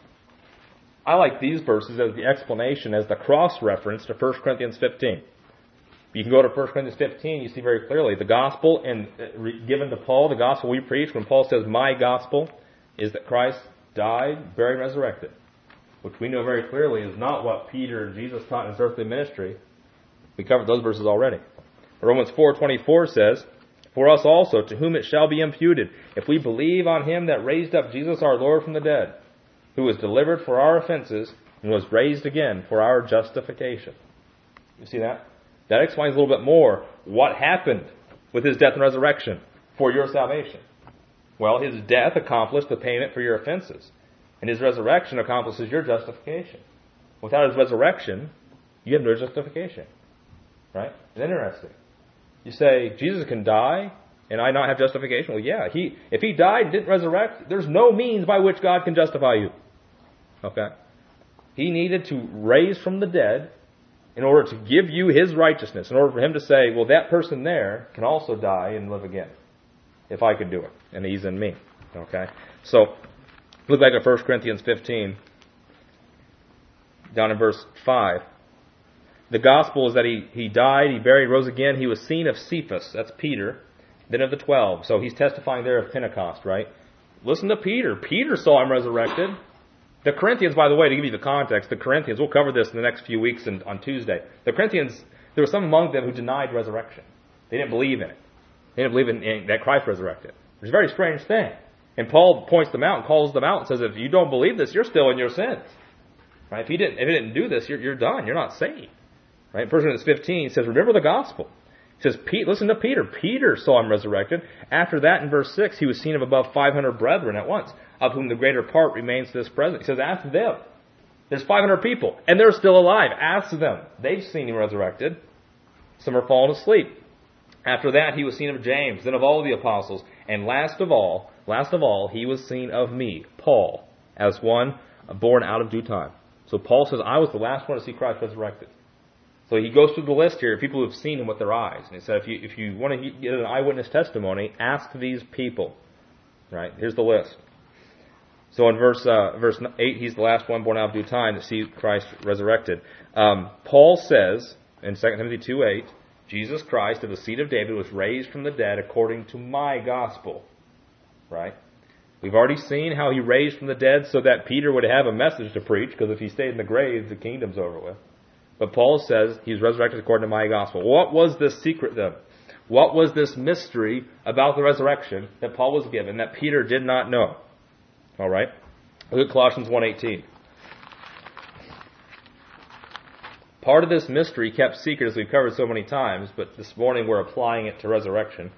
I like these verses as the explanation, as the cross-reference to First Corinthians fifteen. You can go to First Corinthians fifteen, you see very clearly the gospel and given to Paul, the gospel we preach, when Paul says, my gospel is that Christ died, buried, and resurrected, which we know very clearly is not what Peter and Jesus taught in his earthly ministry. We covered those verses already. Romans four twenty-four says, for us also, to whom it shall be imputed, if we believe on him that raised up Jesus our Lord from the dead, who was delivered for our offenses and was raised again for our justification. You see that? That explains a little bit more what happened with his death and resurrection for your salvation. Well, his death accomplished the payment for your offenses, and his resurrection accomplishes your justification. Without his resurrection, you have no justification. Right? It's interesting. You say, Jesus can die and I not have justification? Well, yeah. He, if he died and didn't resurrect, there's no means by which God can justify you. Okay? He needed to raise from the dead in order to give you his righteousness, in order for him to say, well, that person there can also die and live again, if I could do it, and he's in me. Okay? So, look back at First Corinthians fifteen, down in verse five. The gospel is that he, he died, he buried, rose again. He was seen of Cephas, that's Peter, then of the twelve. So he's testifying there of Pentecost, right? Listen to Peter. Peter saw him resurrected. The Corinthians, by the way, to give you the context, the Corinthians, we'll cover this in the next few weeks and on Tuesday. The Corinthians, there were some among them who denied resurrection. They didn't believe in it. They didn't believe in, in that Christ resurrected. It's a very strange thing. And Paul points them out and calls them out and says, if you don't believe this, you're still in your sins. Right? If you didn't, if you didn't do this, you're, you're done. You're not saved. Right? First Corinthians fifteen says, remember the gospel. He says, listen to Peter. Peter saw him resurrected. After that, in verse six, he was seen of above five hundred brethren at once, of whom the greater part remains to this present. He says, ask them. There's five hundred people, and they're still alive. Ask them. They've seen him resurrected. Some are fallen asleep. After that, he was seen of James, then of all the apostles. And last of all, last of all, he was seen of me, Paul, as one born out of due time. So Paul says, I was the last one to see Christ resurrected. So he goes through the list here of people who have seen him with their eyes. And he said, if you, if you want to get an eyewitness testimony, ask these people. Right? Here's the list. So in verse uh, verse eight, he's the last one born out of due time to see Christ resurrected. Um, Paul says in Second Timothy two eight, Jesus Christ of the seed of David was raised from the dead according to my gospel. Right? We've already seen how he raised from the dead so that Peter would have a message to preach, because if he stayed in the grave, the kingdom's over with. But Paul says he's resurrected according to my gospel. What was this secret then? What was this mystery about the resurrection that Paul was given that Peter did not know? All right. Look at Colossians one eighteen. Part of this mystery kept secret, as we've covered so many times, but this morning we're applying it to resurrection,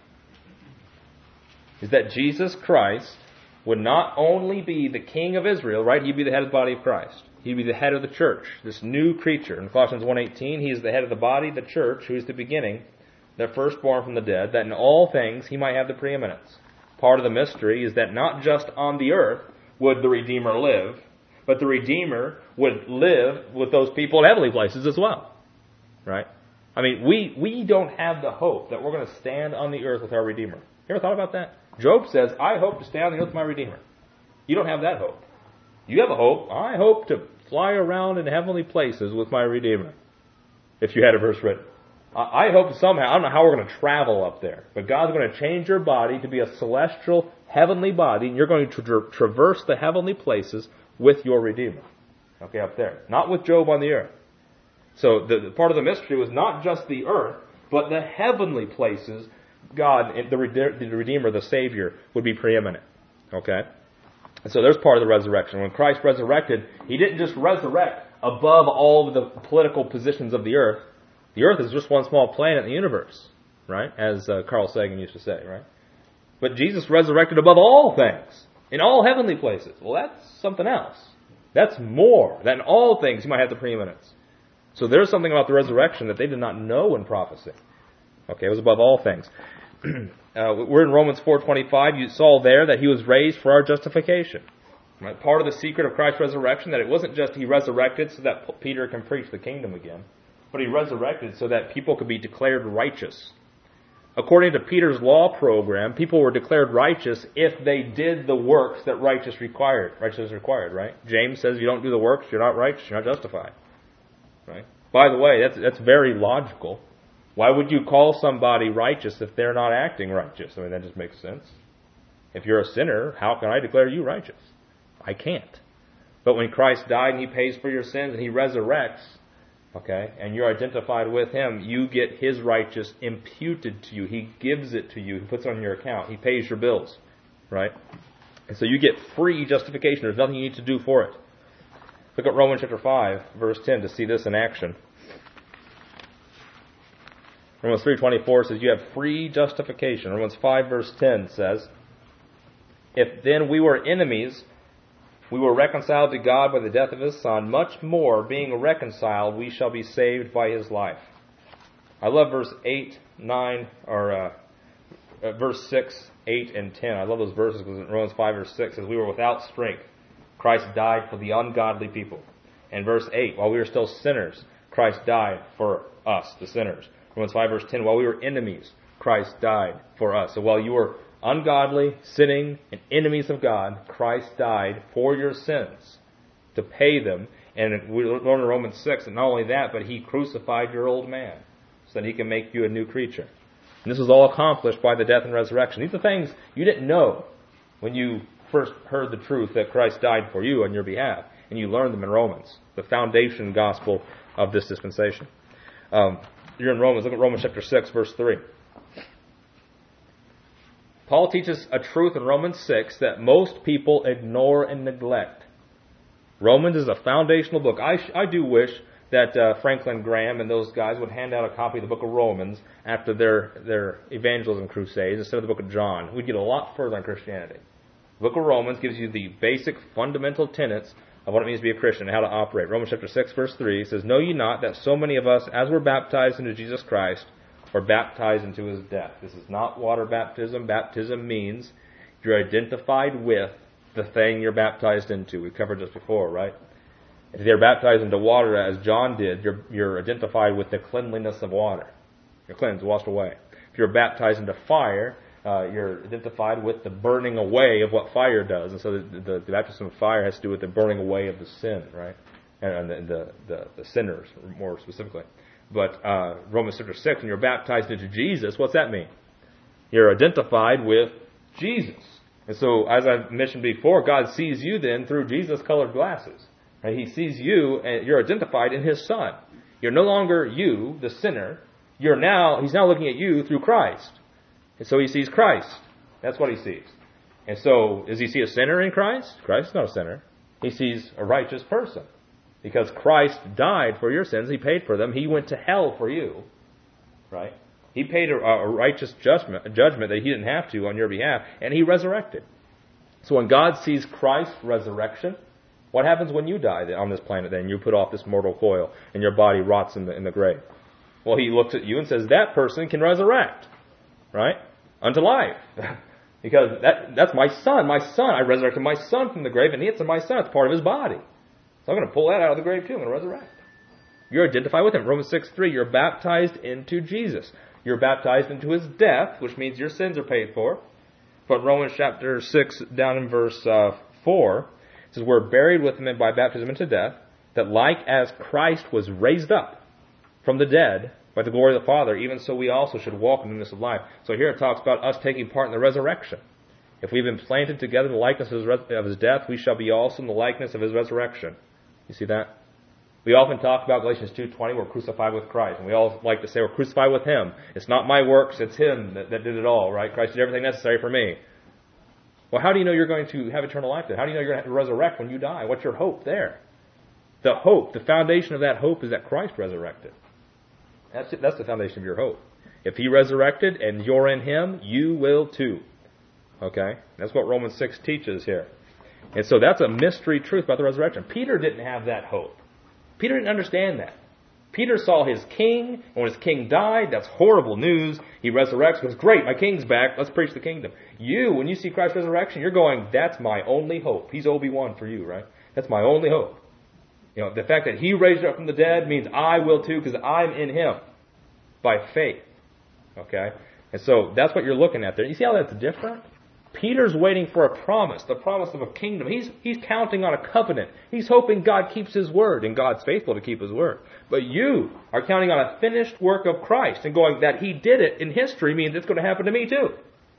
is that Jesus Christ would not only be the King of Israel, right? He'd be the head of the body of Christ. He'd be the head of the church, this new creature. In Colossians one eighteen, he is the head of the body, the church, who is the beginning, the firstborn from the dead, that in all things he might have the preeminence. Part of the mystery is that not just on the earth would the Redeemer live, but the Redeemer would live with those people in heavenly places as well. Right? I mean, we, we don't have the hope that we're going to stand on the earth with our Redeemer. You ever thought about that? Job says, I hope to stand on the earth with my Redeemer. You don't have that hope. You have a hope. I hope to fly around in heavenly places with my Redeemer. If you had a verse written. I hope somehow, I don't know how we're going to travel up there, but God's going to change your body to be a celestial, heavenly body, and you're going to tra- traverse the heavenly places with your Redeemer. Okay, up there. Not with Job on the earth. So the, the part of the mystery was not just the earth, but the heavenly places. God, the Redeemer, the Savior, would be preeminent. Okay? And so there's part of the resurrection. When Christ resurrected, He didn't just resurrect above all of the political positions of the earth. The earth is just one small planet in the universe, right? As uh, Carl Sagan used to say, right? But Jesus resurrected above all things, in all heavenly places. Well, that's something else. That's more than all things He might have the preeminence. So there's something about the resurrection that they did not know in prophecy. Okay, it was above all things. uh, we're in Romans four twenty-five. You saw there that He was raised for our justification. Right? Part of the secret of Christ's resurrection, that it wasn't just He resurrected so that Peter can preach the kingdom again, but He resurrected so that people could be declared righteous. According to Peter's law program, people were declared righteous if they did the works that righteous required. Righteousness required, right? James says you don't do the works, you're not righteous, you're not justified. Right? By the way, that's that's very logical. Why would you call somebody righteous if they're not acting righteous? I mean, that just makes sense. If you're a sinner, how can I declare you righteous? I can't. But when Christ died and He pays for your sins and He resurrects, okay, and you're identified with Him, you get His righteousness imputed to you. He gives it to you. He puts it on your account. He pays your bills, right? And so you get free justification. There's nothing you need to do for it. Look at Romans chapter five, verse ten, to see this in action. Romans three twenty-four says you have free justification. Romans five, verse ten says, If then we were enemies, we were reconciled to God by the death of His Son, much more, being reconciled, we shall be saved by His life. I love verse eight, nine, or uh, uh, verse six, eight, and ten. I love those verses because in Romans five, verse six says, we were without strength. Christ died for the ungodly people. And verse eight, while we were still sinners, Christ died for us, the sinners. Romans five, verse ten, while we were enemies, Christ died for us. So while you were ungodly, sinning, and enemies of God, Christ died for your sins to pay them. And we learn in Romans six, and not only that, but He crucified your old man so that He can make you a new creature. And this was all accomplished by the death and resurrection. These are things you didn't know when you first heard the truth that Christ died for you on your behalf. And you learned them in Romans, the foundation gospel of this dispensation. Um, you're in Romans. Look at Romans chapter six, verse three. Paul teaches a truth in Romans six that most people ignore and neglect. Romans is a foundational book. I, I do wish that uh, Franklin Graham and those guys would hand out a copy of the book of Romans after their, their evangelism crusades instead of the book of John. We'd get a lot further in Christianity. The book of Romans gives you the basic fundamental tenets of what it means to be a Christian and how to operate. Romans chapter six, verse three says, know ye not that so many of us, as were baptized into Jesus Christ, were baptized into His death? This is not water baptism. Baptism means you're identified with the thing you're baptized into. We covered this before, right? If they're baptized into water, as John did, you're, you're identified with the cleanliness of water. You're cleansed, washed away. If you're baptized into fire, uh, you're identified with the burning away of what fire does. And so the, the, the baptism of fire has to do with the burning away of the sin, right? And, and the, the, the, the sinners, more specifically. But uh, Romans chapter six, when you're baptized into Jesus, what's that mean? You're identified with Jesus. And so, as I mentioned before, God sees you then through Jesus-colored glasses. Right? He sees you, and you're identified in His Son. You're no longer you, the sinner. You're now, He's now looking at you through Christ. And so He sees Christ. That's what He sees. And so, does He see a sinner in Christ? Christ is not a sinner. He sees a righteous person. Because Christ died for your sins. He paid for them. He went to hell for you. Right? He paid a, a righteous judgment, a judgment that He didn't have to on your behalf. And He resurrected. So when God sees Christ's resurrection, what happens when you die on this planet then? You put off this mortal coil and your body rots in the, in the grave. Well, He looks at you and says, that person can resurrect. Right? Unto life. Because that that's my son. My son. I resurrected my son from the grave, and it's my son. It's part of His body. So I'm going to pull that out of the grave too. I'm going to resurrect. You're identified with Him. Romans six three, you're baptized into Jesus. You're baptized into His death, which means your sins are paid for. But Romans chapter six, down in verse uh, four, it says, we're buried with Him by baptism into death, that like as Christ was raised up from the dead by the glory of the Father, even so we also should walk in the newness of life. So here it talks about us taking part in the resurrection. If we've been planted together in the likeness of His, res- of his death, we shall be also in the likeness of His resurrection. You see that? We often talk about Galatians two twenty, we're crucified with Christ. And we all like to say we're crucified with Him. It's not my works, it's Him that, that did it all, right? Christ did everything necessary for me. Well, how do you know you're going to have eternal life then? How do you know you're going to resurrect when you die? What's your hope there? The hope, the foundation of that hope is that Christ resurrected. That's it, that's the foundation of your hope. If He resurrected and you're in Him, you will too. Okay? That's what Romans six teaches here. And so that's a mystery truth about the resurrection. Peter didn't have that hope. Peter didn't understand that. Peter saw his king, and when his king died, that's horrible news. He resurrects, goes, great, my king's back, let's preach the kingdom. You, when you see Christ's resurrection, you're going, that's my only hope. He's Obi-Wan for you, right? That's my only hope. You know, the fact that He raised up from the dead means I will too, because I'm in Him by faith. Okay? And so that's what you're looking at there. You see how that's different? Peter's waiting for a promise, the promise of a kingdom. He's he's counting on a covenant. He's hoping God keeps His word, and God's faithful to keep His word. But you are counting on a finished work of Christ and going that He did it in history means it's going to happen to me too.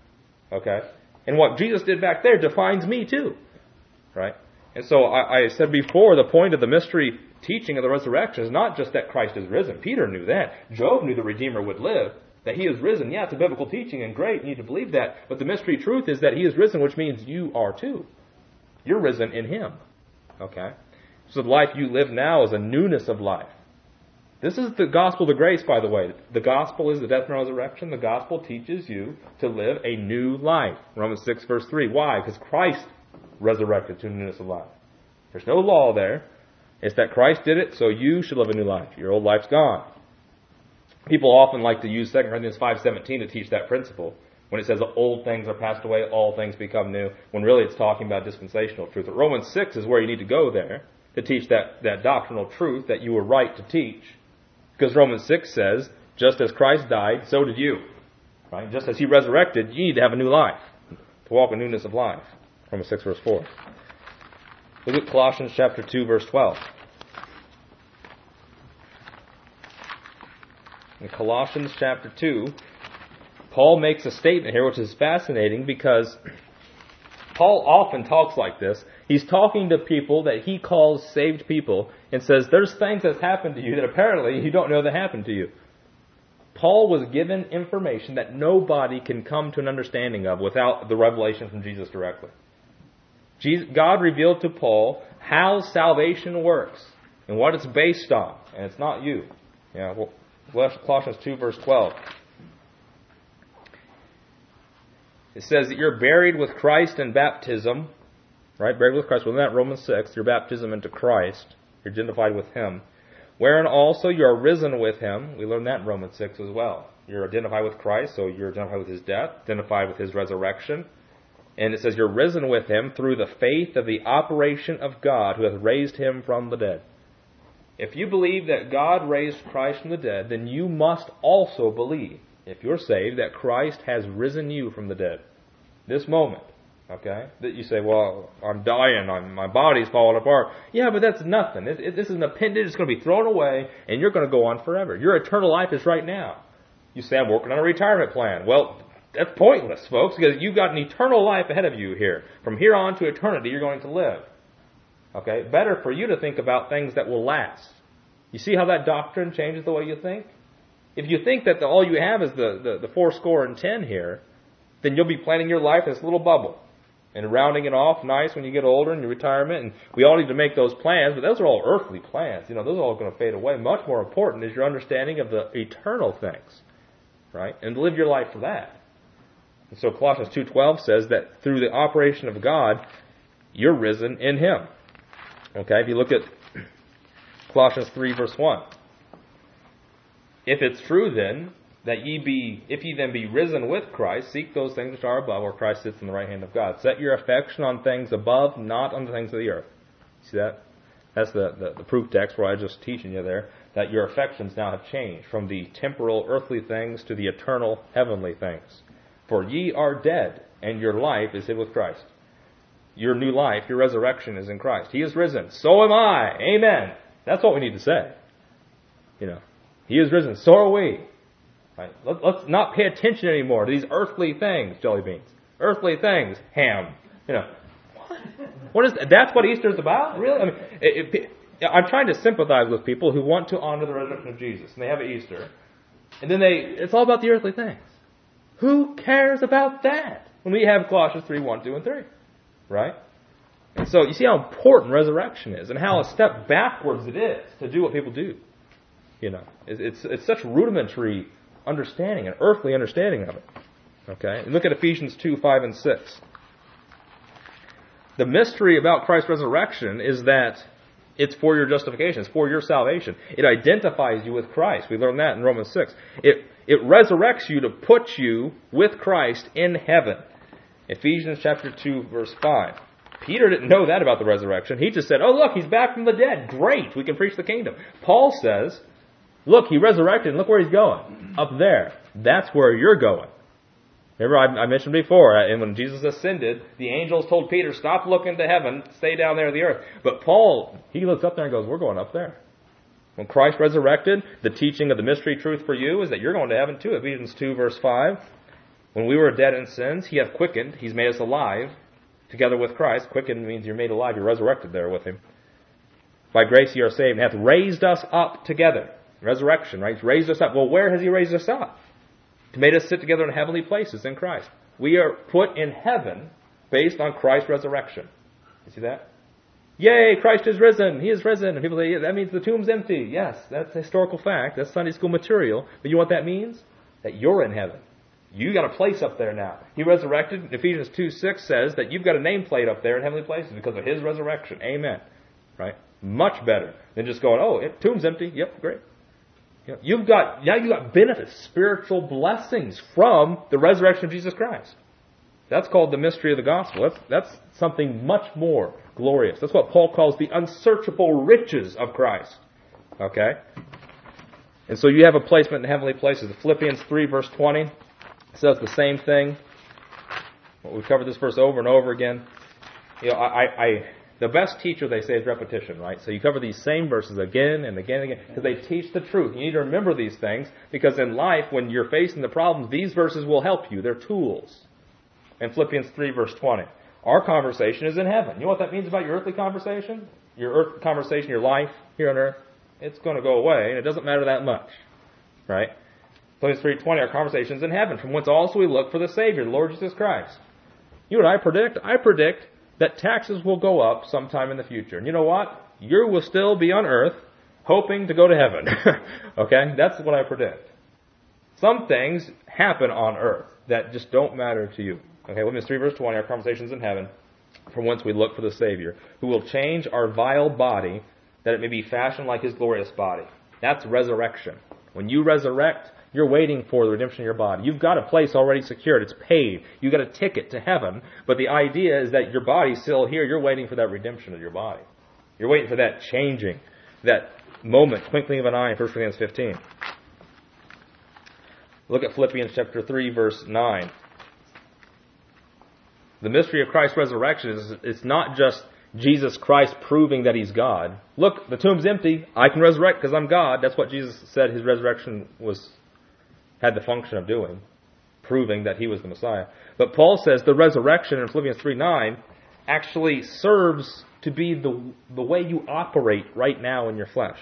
Okay? And what Jesus did back there defines me too. Right? And so I, I said before, the point of the mystery teaching of the resurrection is not just that Christ is risen. Peter knew that. Job knew the Redeemer would live. That He is risen, yeah, it's a biblical teaching and great, you need to believe that. But the mystery truth is that He is risen, which means you are too. You're risen in Him. Okay? So the life you live now is a newness of life. This is the gospel of grace, by the way. The gospel is the death and resurrection. The gospel teaches you to live a new life. Romans six, verse three. Why? Because Christ resurrected to newness of life. There's no law there. It's that Christ did it, so you should live a new life. Your old life's gone. People often like to use Second Corinthians five seventeen to teach that principle. When it says old things are passed away, all things become new, when really it's talking about dispensational truth. But Romans six is where you need to go there to teach that, that doctrinal truth that you were right to teach. Because Romans six says, just as Christ died, so did you. Right? Just as He resurrected, you need to have a new life, to walk in newness of life. Romans six, verse four. Look at Colossians chapter two, verse twelve. In Colossians chapter two, Paul makes a statement here which is fascinating because Paul often talks like this. He's talking to people that he calls saved people and says, there's things that's happened to you that apparently you don't know that happened to you. Paul was given information that nobody can come to an understanding of without the revelation from Jesus directly. Jesus, God revealed to Paul how salvation works and what it's based on. And it's not you. Yeah, well, Colossians two, verse twelve. It says that you're buried with Christ in baptism. Right? Buried with Christ. Well, in that Romans six, your baptism into Christ. You're identified with Him. Wherein also you are risen with Him. We learned that in Romans six as well. You're identified with Christ, so you're identified with His death, identified with His resurrection. And it says you're risen with Him through the faith of the operation of God who hath raised Him from the dead. If you believe that God raised Christ from the dead, then you must also believe, if you're saved, that Christ has risen you from the dead. This moment. Okay? That you say, well, I'm dying, I'm, my body's falling apart. Yeah, but that's nothing. It, it, this is an appendage, it's going to be thrown away, and you're going to go on forever. Your eternal life is right now. You say, I'm working on a retirement plan. Well, that's pointless, folks, because you've got an eternal life ahead of you here. From here on to eternity, you're going to live. Okay? Better for you to think about things that will last. You see how that doctrine changes the way you think? If you think that the, all you have is the, the, the four score and ten here, then you'll be planning your life in this little bubble. And rounding it off nice when you get older in your retirement. And we all need to make those plans, but those are all earthly plans. You know, those are all going to fade away. Much more important is your understanding of the eternal things. Right? And live your life for that. And so Colossians two twelve says that through the operation of God, you're risen in Him. Okay, if you look at Colossians three verse one. If it's true then, that ye be, if ye then be risen with Christ, seek those things which are above, where Christ sits in the right hand of God. Set your affection on things above, not on the things of the earth. See that? That's the, the, the proof text where I was just teaching you there, that your affections now have changed from the temporal earthly things to the eternal heavenly things. For ye are dead, and your life is hid with Christ. Your new life, your resurrection is in Christ. He is risen. So am I. Amen. That's what we need to say. You know, He is risen. So are we. Right? Let, let's not pay attention anymore to these earthly things, jelly beans. Earthly things, ham. You know, what? What is that? That's what Easter is about? Really? I mean, it, it, I'm trying to sympathize with people who want to honor the resurrection of Jesus, and they have Easter, and then they, it's all about the earthly things. Who cares about that when we have Colossians three, one, two, and three? Right? And so you see how important resurrection is, and how a step backwards it is to do what people do. You know, it's it's, it's such rudimentary understanding, an earthly understanding of it. Okay? And look at Ephesians two, five, and six. The mystery about Christ's resurrection is that it's for your justification. It's for your salvation. It identifies you with Christ. We learned that in Romans six. It, it resurrects you to put you with Christ in heaven. Ephesians chapter two, verse five. Peter didn't know that about the resurrection. He just said, oh, look, He's back from the dead. Great, we can preach the kingdom. Paul says, look, He resurrected, and look where He's going. Up there. That's where you're going. Remember, I, I mentioned before, and when Jesus ascended, the angels told Peter, stop looking to heaven, stay down there on the earth. But Paul, he looks up there and goes, we're going up there. When Christ resurrected, the teaching of the mystery truth for you is that you're going to heaven too. Ephesians two, verse five. When we were dead in sins, He hath quickened, He's made us alive, together with Christ. Quickened means you're made alive, you're resurrected there with Him. By grace ye are saved, and hath raised us up together. Resurrection, right? He's raised us up. Well, where has He raised us up? To make us sit together in heavenly places in Christ. We are put in heaven based on Christ's resurrection. You see that? Yay, Christ is risen. He is risen. And people say, yeah, that means the tomb's empty. Yes, that's a historical fact. That's Sunday school material. But you know what that means? That you're in heaven. You got a place up there now. He resurrected. Ephesians two six says that you've got a nameplate up there in heavenly places because of His resurrection. Amen. Right? Much better than just going, oh, it, tomb's empty. Yep, great. You know, you've got, now you've got benefits, spiritual blessings from the resurrection of Jesus Christ. That's called the mystery of the gospel. That's, that's something much more glorious. That's what Paul calls the unsearchable riches of Christ. Okay? And so you have a placement in heavenly places. Philippians three verse twenty says the same thing. We've covered this verse over and over again. You know, I, I, the best teacher, they say, is repetition, right? So you cover these same verses again and again and again because they teach the truth. You need to remember these things because in life, when you're facing the problems, these verses will help you. They're tools. In Philippians three verse twenty, our conversation is in heaven. You know what that means about your earthly conversation? Your earth conversation, your life here on earth? It's going to go away, and it doesn't matter that much, right? Philippians three twenty, our conversation is in heaven, from whence also we look for the Savior, the Lord Jesus Christ. You know what I predict? I predict that taxes will go up sometime in the future. And you know what? You will still be on earth hoping to go to heaven. Okay? That's what I predict. Some things happen on earth that just don't matter to you. Okay, Philippians three verse twenty, our conversation is in heaven, from whence we look for the Savior, who will change our vile body, that it may be fashioned like His glorious body. That's resurrection. When you resurrect, you're waiting for the redemption of your body. You've got a place already secured. It's paid. You've got a ticket to heaven. But the idea is that your body's still here. You're waiting for that redemption of your body. You're waiting for that changing, that moment, twinkling of an eye in First Corinthians fifteen. Look at Philippians chapter three, verse nine. The mystery of Christ's resurrection is it's not just Jesus Christ proving that He's God. Look, the tomb's empty. I can resurrect because I'm God. That's what Jesus said His resurrection was had the function of doing, proving that He was the Messiah. But Paul says the resurrection in Philippians three nine actually serves to be the, the way you operate right now in your flesh.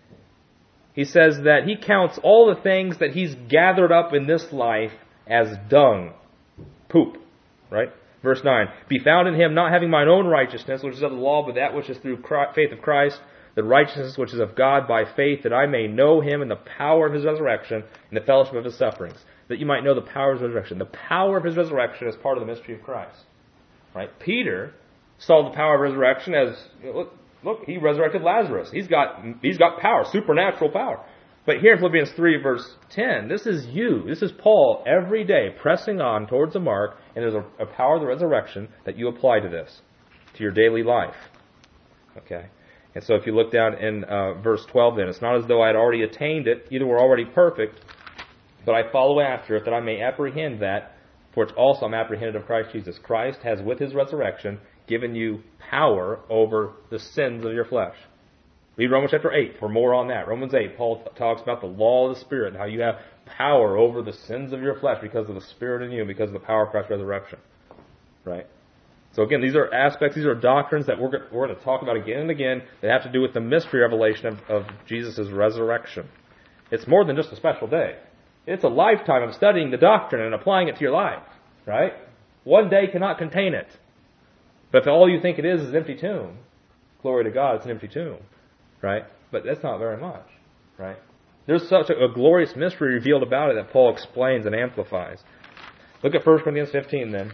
He says that He counts all the things that He's gathered up in this life as dung, poop, right? Verse nine, be found in Him, not having mine own righteousness, which is of the law, but that which is through faith of Christ, the righteousness which is of God by faith, that I may know Him in the power of His resurrection, and the fellowship of His sufferings, that you might know the power of His resurrection. The power of His resurrection is part of the mystery of Christ. Right? Peter saw the power of resurrection as, look, look, he resurrected Lazarus. He's got, he's got power, supernatural power. But here in Philippians three, verse ten, this is you. This is Paul every day pressing on towards the mark, and there's a, a power of the resurrection that you apply to this, to your daily life. Okay? And so if you look down in uh, verse twelve then, it's not as though I had already attained it, either we're already perfect, but I follow after it, that I may apprehend that, for it's also I'm apprehended of Christ Jesus. Christ has, with His resurrection, given you power over the sins of your flesh. Read Romans chapter eight for more on that. Romans eight, Paul t- talks about the law of the Spirit and how you have power over the sins of your flesh because of the Spirit in you, because of the power of Christ's resurrection. Right? So again, these are aspects, these are doctrines that we're, we're going to talk about again and again that have to do with the mystery revelation of, of Jesus' resurrection. It's more than just a special day. It's a lifetime of studying the doctrine and applying it to your life. Right? One day cannot contain it. But if all you think it is is an empty tomb, glory to God, it's an empty tomb. Right? But that's not very much. Right? There's such a, a glorious mystery revealed about it that Paul explains and amplifies. Look at First Corinthians fifteen then.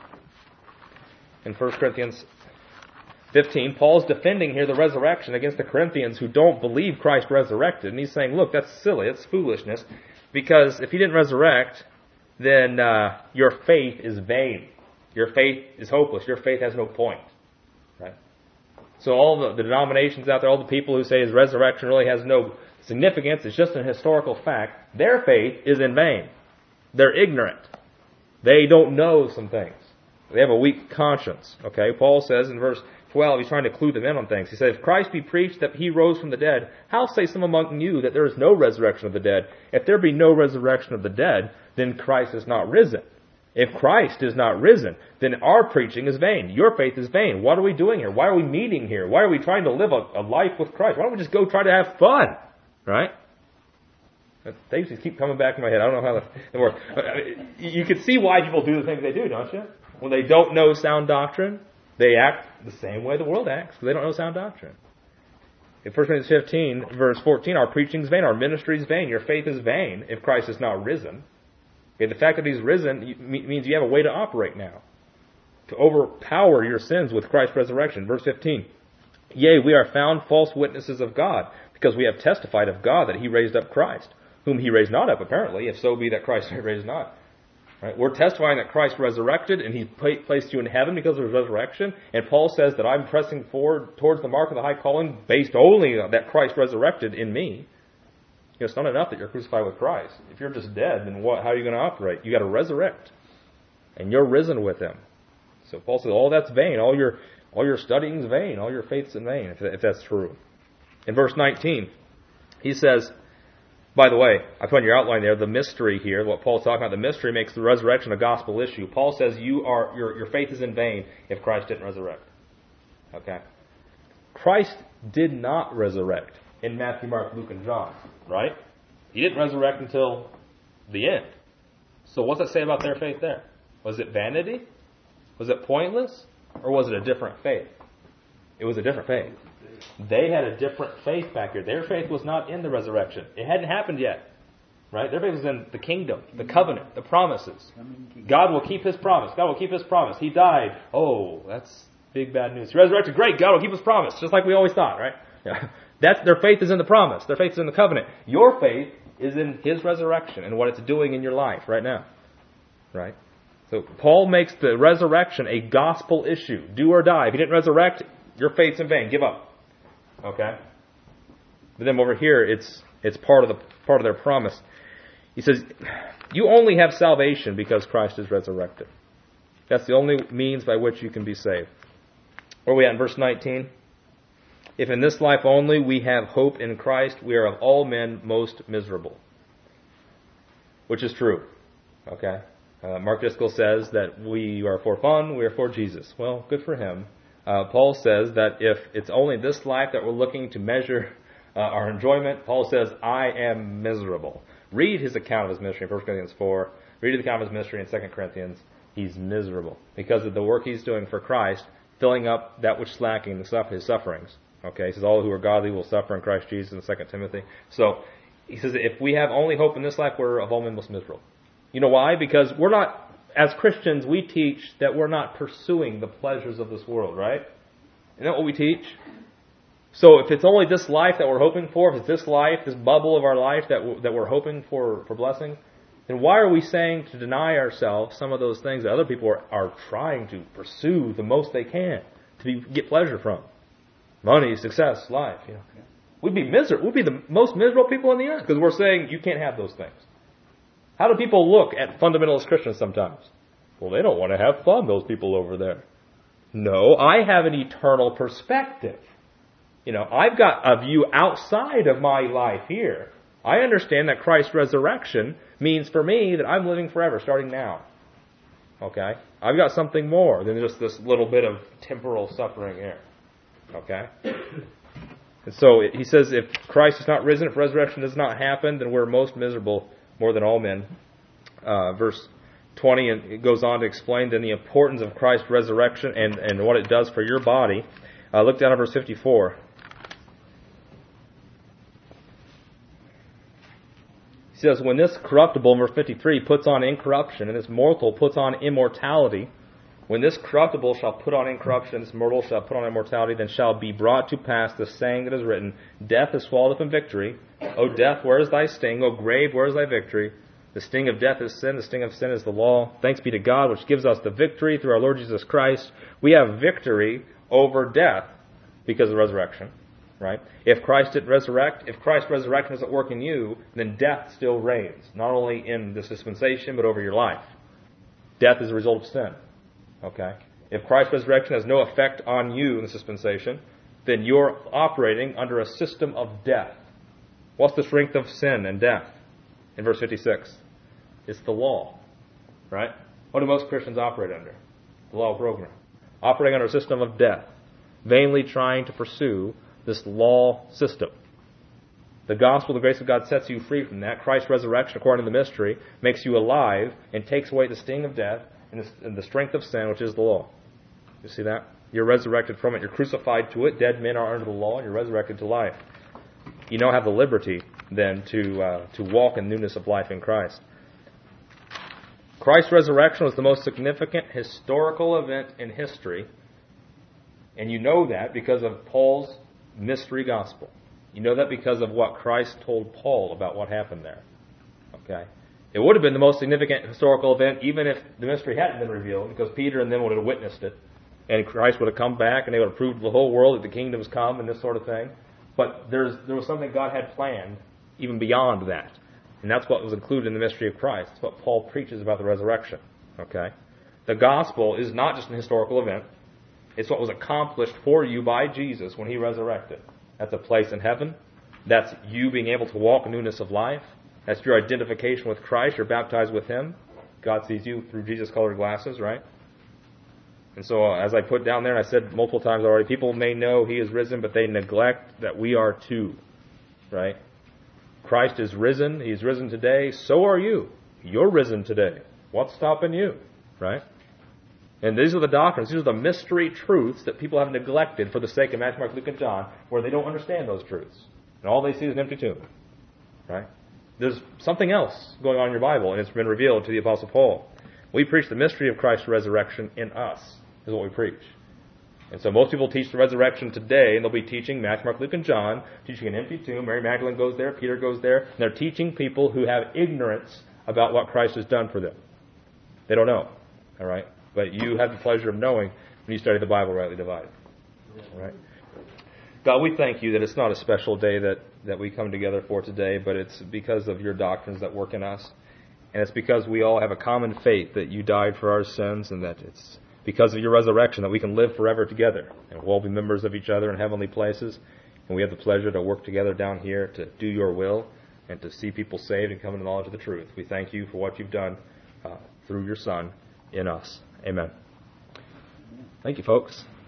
In First Corinthians fifteen, Paul's defending here the resurrection against the Corinthians who don't believe Christ resurrected. And he's saying, look, that's silly, it's foolishness, because if He didn't resurrect, then uh, your faith is vain. Your faith is hopeless. Your faith has no point. Right? So all the, the denominations out there, all the people who say His resurrection really has no significance, it's just an historical fact, their faith is in vain. They're ignorant. They don't know some things. They have a weak conscience. Okay, Paul says in verse twelve, he's trying to clue them in on things. He says, if Christ be preached that He rose from the dead, how say some among you that there is no resurrection of the dead? If there be no resurrection of the dead, then Christ is not risen. If Christ is not risen, then our preaching is vain. Your faith is vain. What are we doing here? Why are we meeting here? Why are we trying to live a, a life with Christ? Why don't we just go try to have fun? Right? They just keep coming back in my head. I don't know how that works. You can see why people do the things they do, don't you? When they don't know sound doctrine, They act the same way the world acts because they don't know sound doctrine. In First Corinthians fifteen, verse fourteen, our preaching is vain, our ministry is vain, your faith is vain if Christ is not risen. Okay, the fact that He's risen means you have a way to operate now, to overpower your sins with Christ's resurrection. Verse fifteen, yea, we are found false witnesses of God, because we have testified of God that He raised up Christ, whom He raised not up, apparently, if so be that Christ raised not. Right? We're testifying that Christ resurrected, and He placed you in heaven because of His resurrection. And Paul says that I'm pressing forward towards the mark of the high calling based only on that Christ resurrected in me. You know, it's not enough that you're crucified with Christ. If you're just dead, then what? How are you going to operate? You got to resurrect, and you're risen with Him. So Paul says, all that's vain. All your all your studying's vain. All your faith's in vain, if, if that's true. In verse nineteen, he says, by the way, I put in your outline there, the mystery here, what Paul's talking about, the mystery makes the resurrection a gospel issue. Paul says you are your, your faith is in vain if Christ didn't resurrect. Okay? Christ did not resurrect in Matthew, Mark, Luke, and John, right? He didn't resurrect until the end. So what's that say about their faith there? Was it vanity? Was it pointless? Or was it a different faith? It was a different faith. They had a different faith back here. Their faith was not in the resurrection. It hadn't happened yet. Right? Their faith was in the kingdom, the covenant, the promises. God will keep His promise. God will keep His promise. He died. Oh, that's big bad news. He resurrected. Great. God will keep His promise. Just like we always thought, right? Yeah. That's, their faith is in the promise. Their faith is in the covenant. Your faith is in His resurrection and what it's doing in your life right now. Right? So Paul makes the resurrection a gospel issue. Do or die. If He didn't resurrect, your faith's in vain. Give up. Okay? But then over here, it's it's part of the part of their promise. He says, you only have salvation because Christ is resurrected. That's the only means by which you can be saved. Where are we at in verse nineteen? If in this life only we have hope in Christ, we are of all men most miserable. Which is true. Okay? Uh, Mark Driscoll says that we are for fun, we are for Jesus. Well, good for him. Uh, Paul says that if it's only this life that we're looking to measure uh, our enjoyment, Paul says, I am miserable. Read his account of his ministry in First Corinthians four. Read the account of his ministry in Second Corinthians. He's miserable because of the work he's doing for Christ, filling up that which is lacking, the stuff, his sufferings. Okay, he says, all who are godly will suffer in Christ Jesus in Second Timothy. So he says, if we have only hope in this life, we're of all men most miserable. You know why? Because we're not... As Christians, we teach that we're not pursuing the pleasures of this world, right? Isn't that what we teach? So if it's only this life that we're hoping for, if it's this life, this bubble of our life that we're, that we're hoping for, for blessing, then why are we saying to deny ourselves some of those things that other people are, are trying to pursue the most they can to be, get pleasure from? Money, success, life. You know, we'd be miserable. We'd be the most miserable people on the earth because we're saying you can't have those things. How do people look at fundamentalist Christians sometimes? Well, they don't want to have fun, those people over there. No, I have an eternal perspective. You know, I've got a view outside of my life here. I understand that Christ's resurrection means for me that I'm living forever, starting now. Okay? I've got something more than just this little bit of temporal suffering here. Okay? And so he says if Christ is not risen, if resurrection does not happen, then we're most miserable more than all men. Uh, verse twenty, and it goes on to explain then the importance of Christ's resurrection and, and what it does for your body. Uh, look down at verse fifty-four. He says, when this corruptible, in verse fifty-three, puts on incorruption, and this mortal puts on immortality, when this corruptible shall put on incorruption, and this mortal shall put on immortality, then shall be brought to pass the saying that is written, death is swallowed up in victory. O death, where is thy sting? O grave, where is thy victory? The sting of death is sin. The sting of sin is the law. Thanks be to God, which gives us the victory through our Lord Jesus Christ. We have victory over death because of the resurrection. Right? If Christ didn't resurrect, if Christ's resurrection doesn't work in you, then death still reigns. Not only in this dispensation, but over your life. Death is a result of sin. Okay? If Christ's resurrection has no effect on you in this dispensation, then you're operating under a system of death. What's the strength of sin and death? In verse fifty-six, it's the law. Right? What do most Christians operate under? The law program. Operating under a system of death. Vainly trying to pursue this law system. The gospel, the grace of God sets you free from that. Christ's resurrection, according to the mystery, makes you alive and takes away the sting of death and the strength of sin, which is the law. You see that? You're resurrected from it. You're crucified to it. Dead men are under the law, and you're resurrected to life. You now have the liberty, then, to uh, to walk in newness of life in Christ. Christ's resurrection was the most significant historical event in history, and you know that because of Paul's mystery gospel. You know that because of what Christ told Paul about what happened there. Okay? It would have been the most significant historical event even if the mystery hadn't been revealed, because Peter and them would have witnessed it, and Christ would have come back, and they would have proved to the whole world that the kingdom's come and this sort of thing. But there's, there was something God had planned even beyond that. And that's what was included in the mystery of Christ. It's what Paul preaches about the resurrection. Okay? The gospel is not just an historical event. It's what was accomplished for you by Jesus when He resurrected. That's a place in heaven. That's you being able to walk in newness of life. That's your identification with Christ. You're baptized with Him. God sees you through Jesus-colored glasses, right? And so, uh, as I put down there, and I said multiple times already, people may know He is risen, but they neglect that we are too, right? Christ is risen. He's risen today. So are you. You're risen today. What's stopping you, right? And these are the doctrines. These are the mystery truths that people have neglected for the sake of Matthew, Mark, Luke, and John, where they don't understand those truths. And all they see is an empty tomb, right? There's something else going on in your Bible, and it's been revealed to the Apostle Paul. We preach the mystery of Christ's resurrection in us, is what we preach. And so most people teach the resurrection today, and they'll be teaching Matthew, Mark, Luke, and John, teaching an empty tomb. Mary Magdalene goes there, Peter goes there, and they're teaching people who have ignorance about what Christ has done for them. They don't know, all right? But you have the pleasure of knowing when you study the Bible rightly divided. All right? God, we thank you that it's not a special day that, that we come together for today, but it's because of your doctrines that work in us. And it's because we all have a common faith that you died for our sins, and that it's because of your resurrection that we can live forever together. And we'll all be members of each other in heavenly places. And we have the pleasure to work together down here to do your will and to see people saved and come to the knowledge of the truth. We thank you for what you've done uh, through your Son in us. Amen. Thank you, folks.